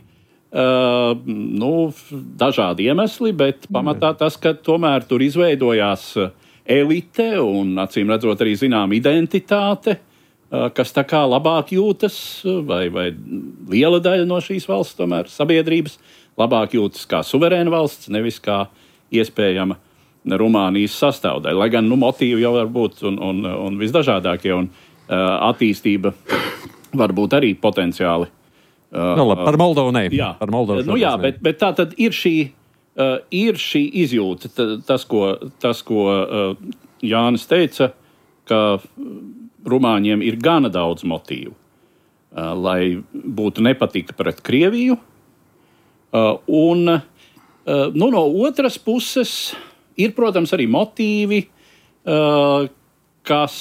Dažādi iemesli, bet pamatā tas, ka tomēr tur izveidojās elite un, acīm redzot, arī zinām identitāte, kas tā kā labāk jūtas, vai liela daļa no šīs valsts tomēr sabiedrības labāk jūtas kā suverēna valsts, nevis kā iespējama Rumānijas sastāvdaļa. Lai gan motīvi jau var būt un visdažādākie, un attīstība var būt arī potenciāli. Par Moldovu ne. Par Moldovu bet tā tad ir šī izjūta, tas, ko Jānis teica, ka rumāņiem ir gana daudz motīvu, lai būtu nepatika pret Krieviju. No otras puses ir, protams, arī motīvi, kas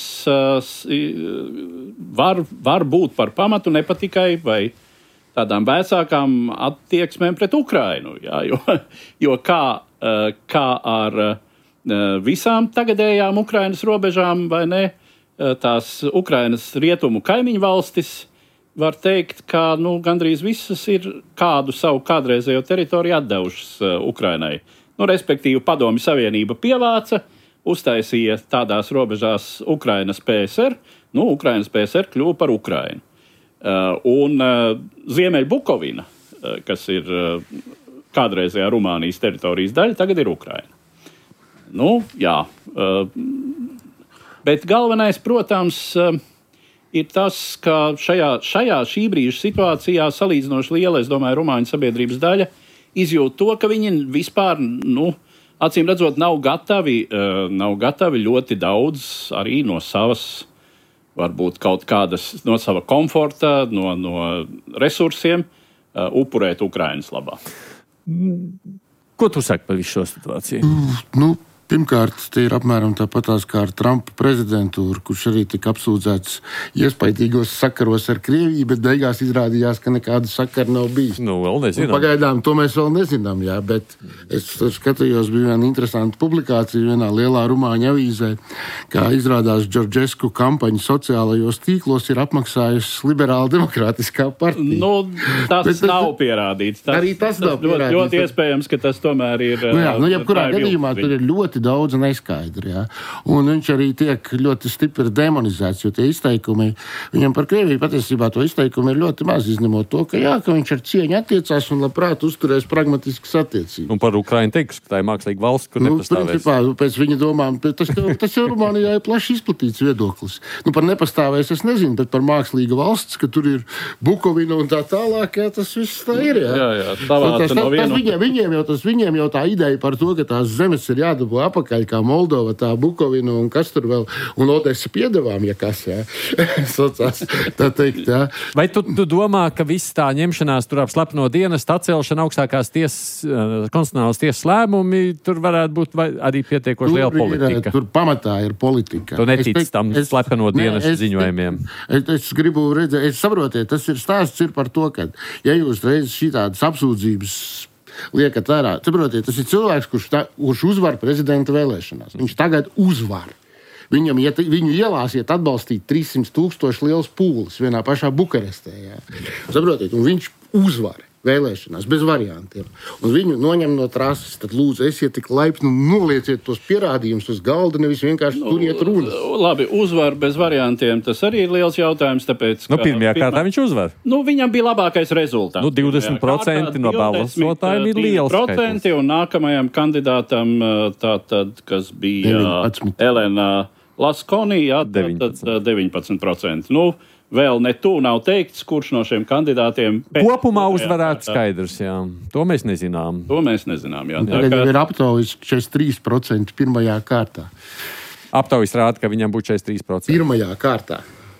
var būt par pamatu nepatikai vai tādām vecākām attieksmēm pret Ukrainu. Jo kā ar visām tagadējām Ukrainas robežām, vai ne, tās Ukrainas rietumu kaimiņu valstis, var teikt, ka gandrīz visas ir kādu savu kādreizējo teritoriju atdevušas Ukrainai. Respektīvi, Padomju Savienība pievāca, uztaisīja tādās robežās Ukrainas PSR, Ukrainas PSR kļuva par Ukrainu. Un Ziemeļbukovina, kas ir kādreizējā Rumānijas teritorijas daļa, tagad ir Ukraina. Bet galvenais, protams, ir tas, ka šī brīža situācijā salīdzinoši liela, es domāju, rumāņu sabiedrības daļa izjūt to, ka viņi vispār, acīm redzot, nav gatavi ļoti daudz arī no savas, varbūt kaut kādas no sava komforta, no resursiem upurēt Ukrainas labā. Ko tu saki par visu šo situāciju? Pirmkārt, te ir apmēram tāpatās kā ar Trumpa prezidentūru, kurš arī tika apsūdzēts iespaidīgos sakaros ar Krieviju, bet beigās izrādījās, ka nekāda sakara nav bijis. Vēl nezinām. Pagaidām to mēs vēl nezinām, bet es skatījos, bija viena interesanta publikācija vienā lielā rumāņu avīzē, kā izrādās Džordžesku kampaņu sociālajos tīklos ir apmaksājusi liberāla demokrātiskā partija. Tas nav pierādīts. Arī tas nav pierādīts. Ļoti iespējams, ka tas tomēr ir. Jebkurā gadījumā tur ir ļoti daudz neskaidri. Ja? Un viņš arī tiek ļoti stipri demonizēts, jo tie izteikumi, viņam par Krieviju patiesībā to izteikumu ir ļoti maz, izņemot to, ka viņš ar cieņu attiecās un labprāt uzturēs pragmatiskas attiecības. Un par Ukrainu teiks, ka tā ir mākslīga valsts, kur nepastāvēs. Principā, pēc viņa domām, tas jau Rumānijā ir plaši izplatīts viedoklis. Par nepastāvēs es nezinu, bet par mākslīga valsts, ka tur ir Bukovina un tā tālāk, tas viss tā ir. Jā, Viņiem jau tā ideja par to, ka tās zemes ir jādabū apakaļ, kā Moldova, tā Bukovina un kas tur vēl, un Odesa piedevām, ja kas, sacās, tā teikt, Vai tu domā, ka viss tā ņemšanās tur ap slepeno dienestu atcelšana augstākās konstitucionālās tiesas lēmumi, tur varētu būt arī pietiekoši liela politika? Tur pamatā ir politika. Tu netici tam slepeno dienestu ziņojumiem? Es gribu redzēt, saprotiet, tas ir stāsts par to, ka, ja jūs reiz šitādas apsūdzības liekat ārā. Saprotiet, tas ir cilvēks, kurš uzvar prezidenta vēlēšanās. Viņš tagad uzvar. Viņu ielās iet atbalstīt 300,000 liels pūlis vienā pašā Bukarestē. Saprotiet, un viņš uzvar vēlēšanās bez variantiem. Un viņu noņem no trases, tad lūdzu, esiet tik laipni un nolieciet tos pierādījumus uz galda, nevis vienkārši turiet runas. Labi, uzvar bez variantiem, tas arī ir liels jautājums, tāpēc, ka... Pirmajā kārtā viņš uzvar. Viņam bija labākais rezultāts. 20% no balsotājiem ir liels skaitlis. Un nākamajam kandidātam, tātad, kas bija 19. Elena Laskoni, 19%. Vēl ne tu nav teikts, kurš no šiem kandidātiem... Kopumā uzvarētu skaidrs, jā. To mēs nezinām. Jā. Tagad ir aptaujas 43% pirmajā kārtā. Aptaujas rāda, ka viņam būtu 43%. Pirmajā kārtā.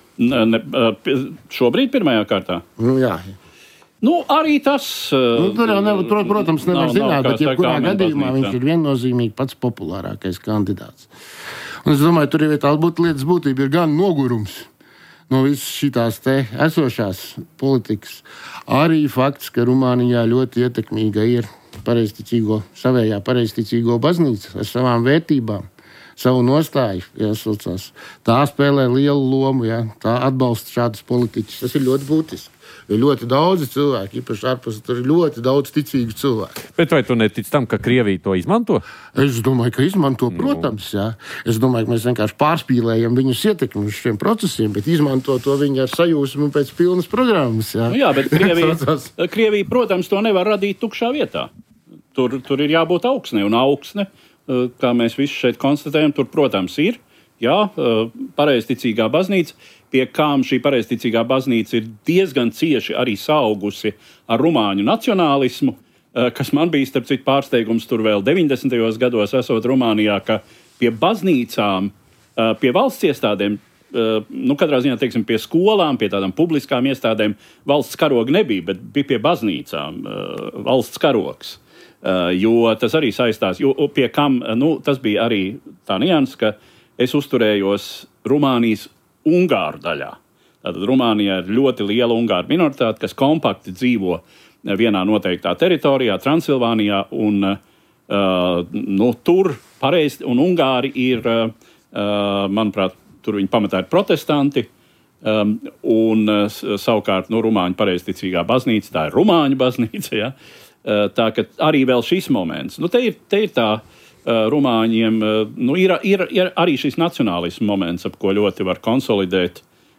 Šobrīd pirmajā kārtā? Jā. Arī tas... Tur, protams, nevar zināt, bet jebkurā gadījumā viņš ir viennozīmīgi pats populārākais kandidāts. Un es domāju, tur jau būtu lietas būtība ir gan nogurums no visas šitās te esošās politikas. Arī fakts, ka Rumānijā ļoti ietekmīga ir savējā pareizticīgo baznīca ar savām vērtībām, savu nostāju, jāsaucās. Tā spēlē lielu lomu, tā atbalsta šādas politiķus. Tas ir ļoti būtiski. Ir ļoti daudzi cilvēki, īpaši ārpus, tur ir ļoti daudz ticīgu cilvēku. Bet vai tu netici tam, ka Krievija to izmanto? Es domāju, ka izmanto, protams, Es domāju, ka mēs vienkārši pārspīlējam viņus ietekmi uz šiem procesiem, bet izmanto to viņi ar sajūsmu pēc pilnas programmas, bet Krievija, protams, to nevar radīt tukšā vietā. Tur ir jābūt augsnē, un augsne, kā mēs visi šeit konstatējam, tur, protams, ir, pareizticīgā baznīca, pie kām šī pareizticīgā baznīca ir diezgan cieši arī saugusi ar rumāņu nacionālismu, kas man bija, starp citu, pārsteigums tur vēl 90. gados esot Rumānijā, ka pie baznīcām, pie valsts iestādēm, katrā ziņā, teiksim, pie skolām, pie tādām publiskām iestādēm valsts karoga nebija, bet bija pie baznīcām valsts karogs. Jo tas arī saistās, pie kam, tas bija arī tā nianses, ka es uzturējos Rumānijas Ungāru daļā. Tātad Rumānijā ir ļoti liela ungāru minoritāte, kas kompakti dzīvo vienā noteiktā teritorijā, Transilvānijā, un tur pareizi, un Ungāri ir, manuprāt, tur viņi pamatā ir protestanti, un savukārt, Rumāņu pareizticīgā baznīca, tā ir Rumāņu baznīca, tā ka arī vēl šis moments. Te ir tā, Rumāņiem, ir arī šis nacionālismu moments, ap ko ļoti var konsolidēt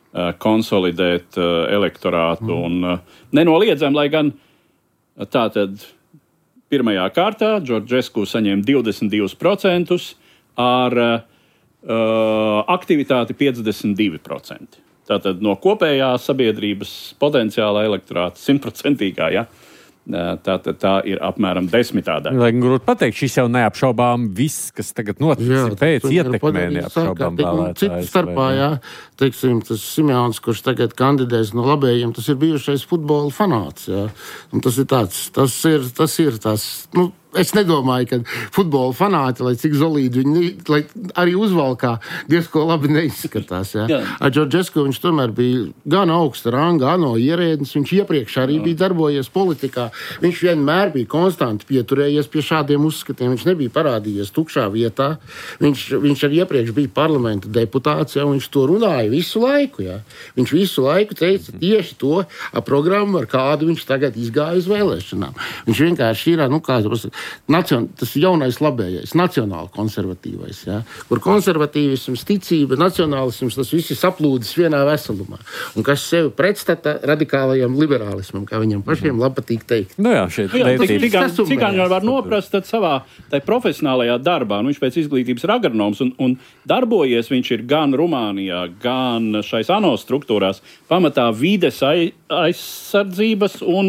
elektorātu. Un nenoliedzam, lai gan tātad pirmajā kārtā Džordžesku saņēma 22% ar aktivitāti 52%. Tātad no kopējās sabiedrības potenciālā elektorāta 100%. Tātad tā ir apmēram 10. daļa. Lai grūti pateikt, šis jau neapšaubām viss, kas tagad notiks pēc ietekmē neapšaubām vēlētājs. Citu starpā, teiksim, tas Simeons, kurš tagad kandidēs no labējiem, tas ir bijušais futbola fanāts, Un tas ir tāds, es nedomāju, ka futbola fanāti, lai cik zolīdi viņi, lai arī uzvalkā diezko labi neizskatās. Ar Džordžesku viņš tomēr bija gan augsta ranga, ANO ierēdnis, viņš iepriekš arī bija darbojies politikā. Viņš vienmēr bija konstanti pieturējies pie šādiem uzskatiem. Viņš nebija parādījies tukšā vietā. Viņš arī iepriekš bija parlamenta deputāts, un viņš to runāja visu laiku. Viņš visu laiku teica tieši to programmu, ar kādu viņš tagad izgāja uz vēlēšanām. Viņš vienkārši ir, tas jaunais labējais, nacionāli konservatīvais, ja, kur konservatīvisms, ticība, nacionālisms, tas viss ir saplūdis vienā veselumā. Un kas sevi pretstata radikālajam liberālismam, kā viņam pašiem patīk teikt. Nu jā, cik jau var noprast tad savā profesionālajā darbā. Viņš pēc izglītības ir agronoms un darbojies viņš ir gan Rumānijā, gan šais ANO struktūrās, pamatā vides aizsardzības un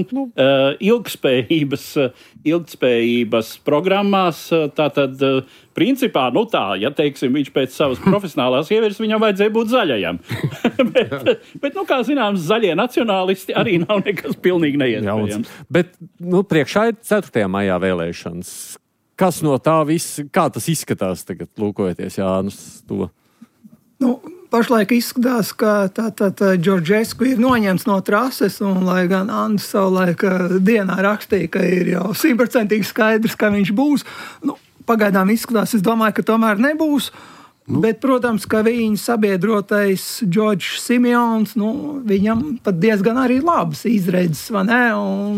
ilgtspējības programmās. Tātad, principā, ja teiksim, viņš pēc savas profesionālās ievirzes, viņam vajadzēja būt zaļajam. bet, kā zināms, zaļie nacionālisti arī nav nekas pilnīgi neiespējams. Bet, priekšā ir 4. maijā vēlēšanas. Kas no tā viss, kā tas izskatās tagad, lūkojoties Jānis to? Pašlaik izskatās, ka Džordžesku ir noņemts no trases, un lai gan Andris savulaik dienā rakstīja, ka ir jau 100% skaidrs, ka viņš būs. Pagaidām izskatās, es domāju, ka tomēr nebūs. Bet, protams, ka viņa sabiedrotais Džordžs Simjons, viņam pat diezgan arī labas izredzes, vai ne?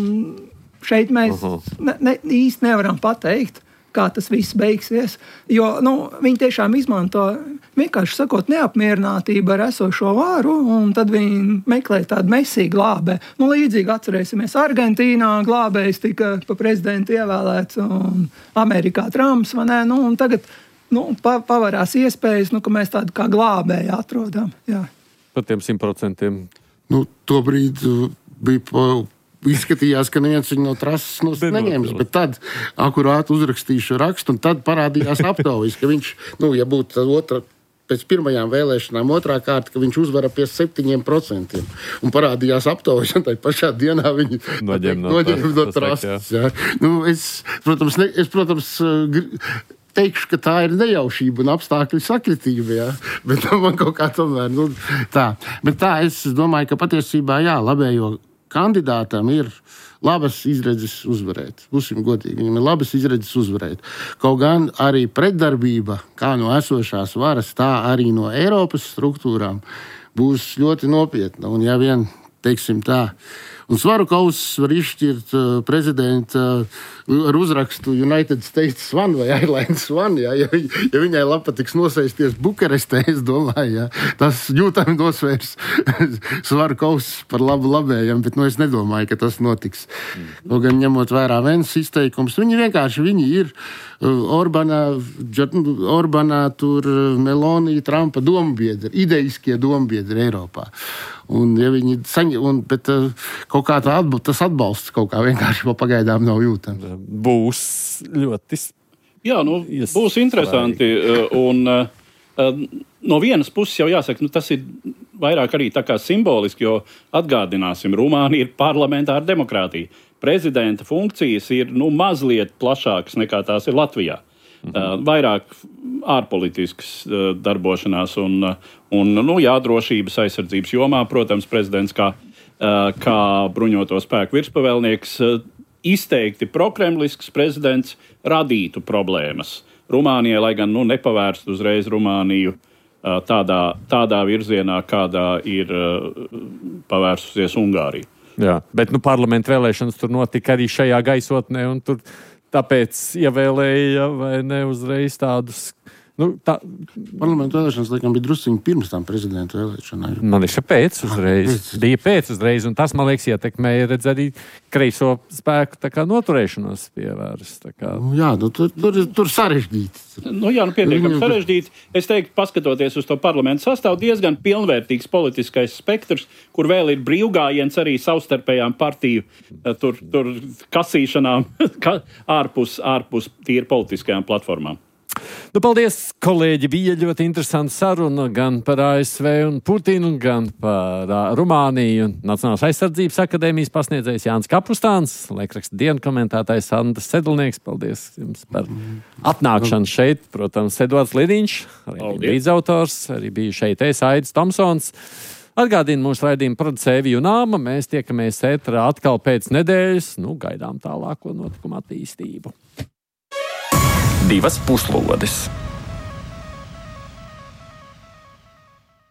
Un šeit mēs īsti nevaram pateikt, kā tas viss beigsies, jo viņi tiešām izmanto, vienkārši sakot, neapmierinātību ar esošo varu, un tad viņi meklē tādu Messi glābē. Līdzīgi atcerēsimies, Argentīnā glābējs tika pa prezidentu ievēlēts, un Amerikā Trumps, vai ne? Un tagad pavarās iespējas, ka mēs tādu kā glābēju atrodam. Jā. Par tiem 100%. To brīdi bija izskatījās, ka neviens viņu no trases neņems, bet tad akurāti uzrakstīšu rakstu, un tad parādījās aptaujas, ka viņš, ja būtu pēc pirmajām vēlēšanām otrā kārta, ka viņš uzvara pie 7%. Un parādījās aptaujas, un tai pašā dienā viņi noņem no trases. Ja. Es, protams, teikšu, ka tā ir nejaušība un apstākļu sakritība, ja? Bet man kaut kā tomēr, tā. Bet tā, es domāju, ka patiesībā, labējo kandidātam ir labas izredzes uzvarēt. Būsim godīgi, viņam ir labas izredzes uzvarēt. Kaut gan arī pretdarbība, kā no esošās varas, tā arī no Eiropas struktūrām, būs ļoti nopietna. Un ja vien, teiksim tā, un svaru kausus var izšķirt prezidenta ar uzrakstu United States One vai Airlines One, ja viņai patiks nosēsties Bukarestē, es domāju, tas jūtami nosvērs svaru kausus par labu labējam, bet es nedomāju, ka tas notiks. Kaut gan ņemot vērā viens izteikums, viņi ir Orbanā, tur Meloni, Trumpa dombiedri, ideiskie dombiedri Eiropā. Un, ja viņi bet kaut kā tas atbalsts kaut kā vienkārši pagaidām nav jūtams. Būs ļoti... Jā, būs interesanti. Un no vienas puses jau jāsaka, tas ir vairāk arī tā kā simboliski, jo atgādināsim, Rumānija ir parlamentāra demokrātija. Prezidenta funkcijas ir mazliet plašākas nekā tās ir Latvijā. Vairāk ārpolitiskas darbošanās un drošības aizsardzības jomā, protams, prezidents kā bruņoto spēku virspavēlnieks, izteikti prokremlisks prezidents radītu problēmas Rumānijai, lai gan nepavērst uzreiz Rumāniju tādā virzienā, kādā ir pavērsusies Ungārija. Jā, bet parlamenta vēlēšanas tur notika arī šajā gaisotnē, un tur tāpēc ievēlēja vai ne uzreiz tādus... Parlamenta vēlēšanas, laikam, bija drusciņi pirms tām prezidenta vēlēšanām. Man ir pēc uzreiz, un tas, man liekas, ietekmēja redz arī kreiso spēku tā kā noturēšanos pie varas. Jā, tur sarežģīti. Pietiekami sarežģīti. Es teiktu, paskatoties uz to parlamentu sastāvu, diezgan pilnvērtīgs politiskais spektrs, kur vēl ir brīvgājiens arī savstarpējām partiju tur kasīšanām ārpus tīri politiskajām platformām. Paldies, kolēģi! Bija ļoti interesanta saruna gan par ASV un Putinu, gan par Rumāniju. Nacionālās aizsardzības akadēmijas pasniedzējs Jānis Kapustāns, laikraksta dienu komentētājs Andris Sedlnieks. Paldies jums par atnākšanu šeit. Protams, Edvards Lidiņš, līdzautors, arī bija šeit Aidis Tomsons. Atgādinu mūsu raidījumu producēja Evija Nāma. Mēs tiekamies ēterā atkal pēc nedēļas. Gaidām tālāko notikumu attīstību. Divas puslodes.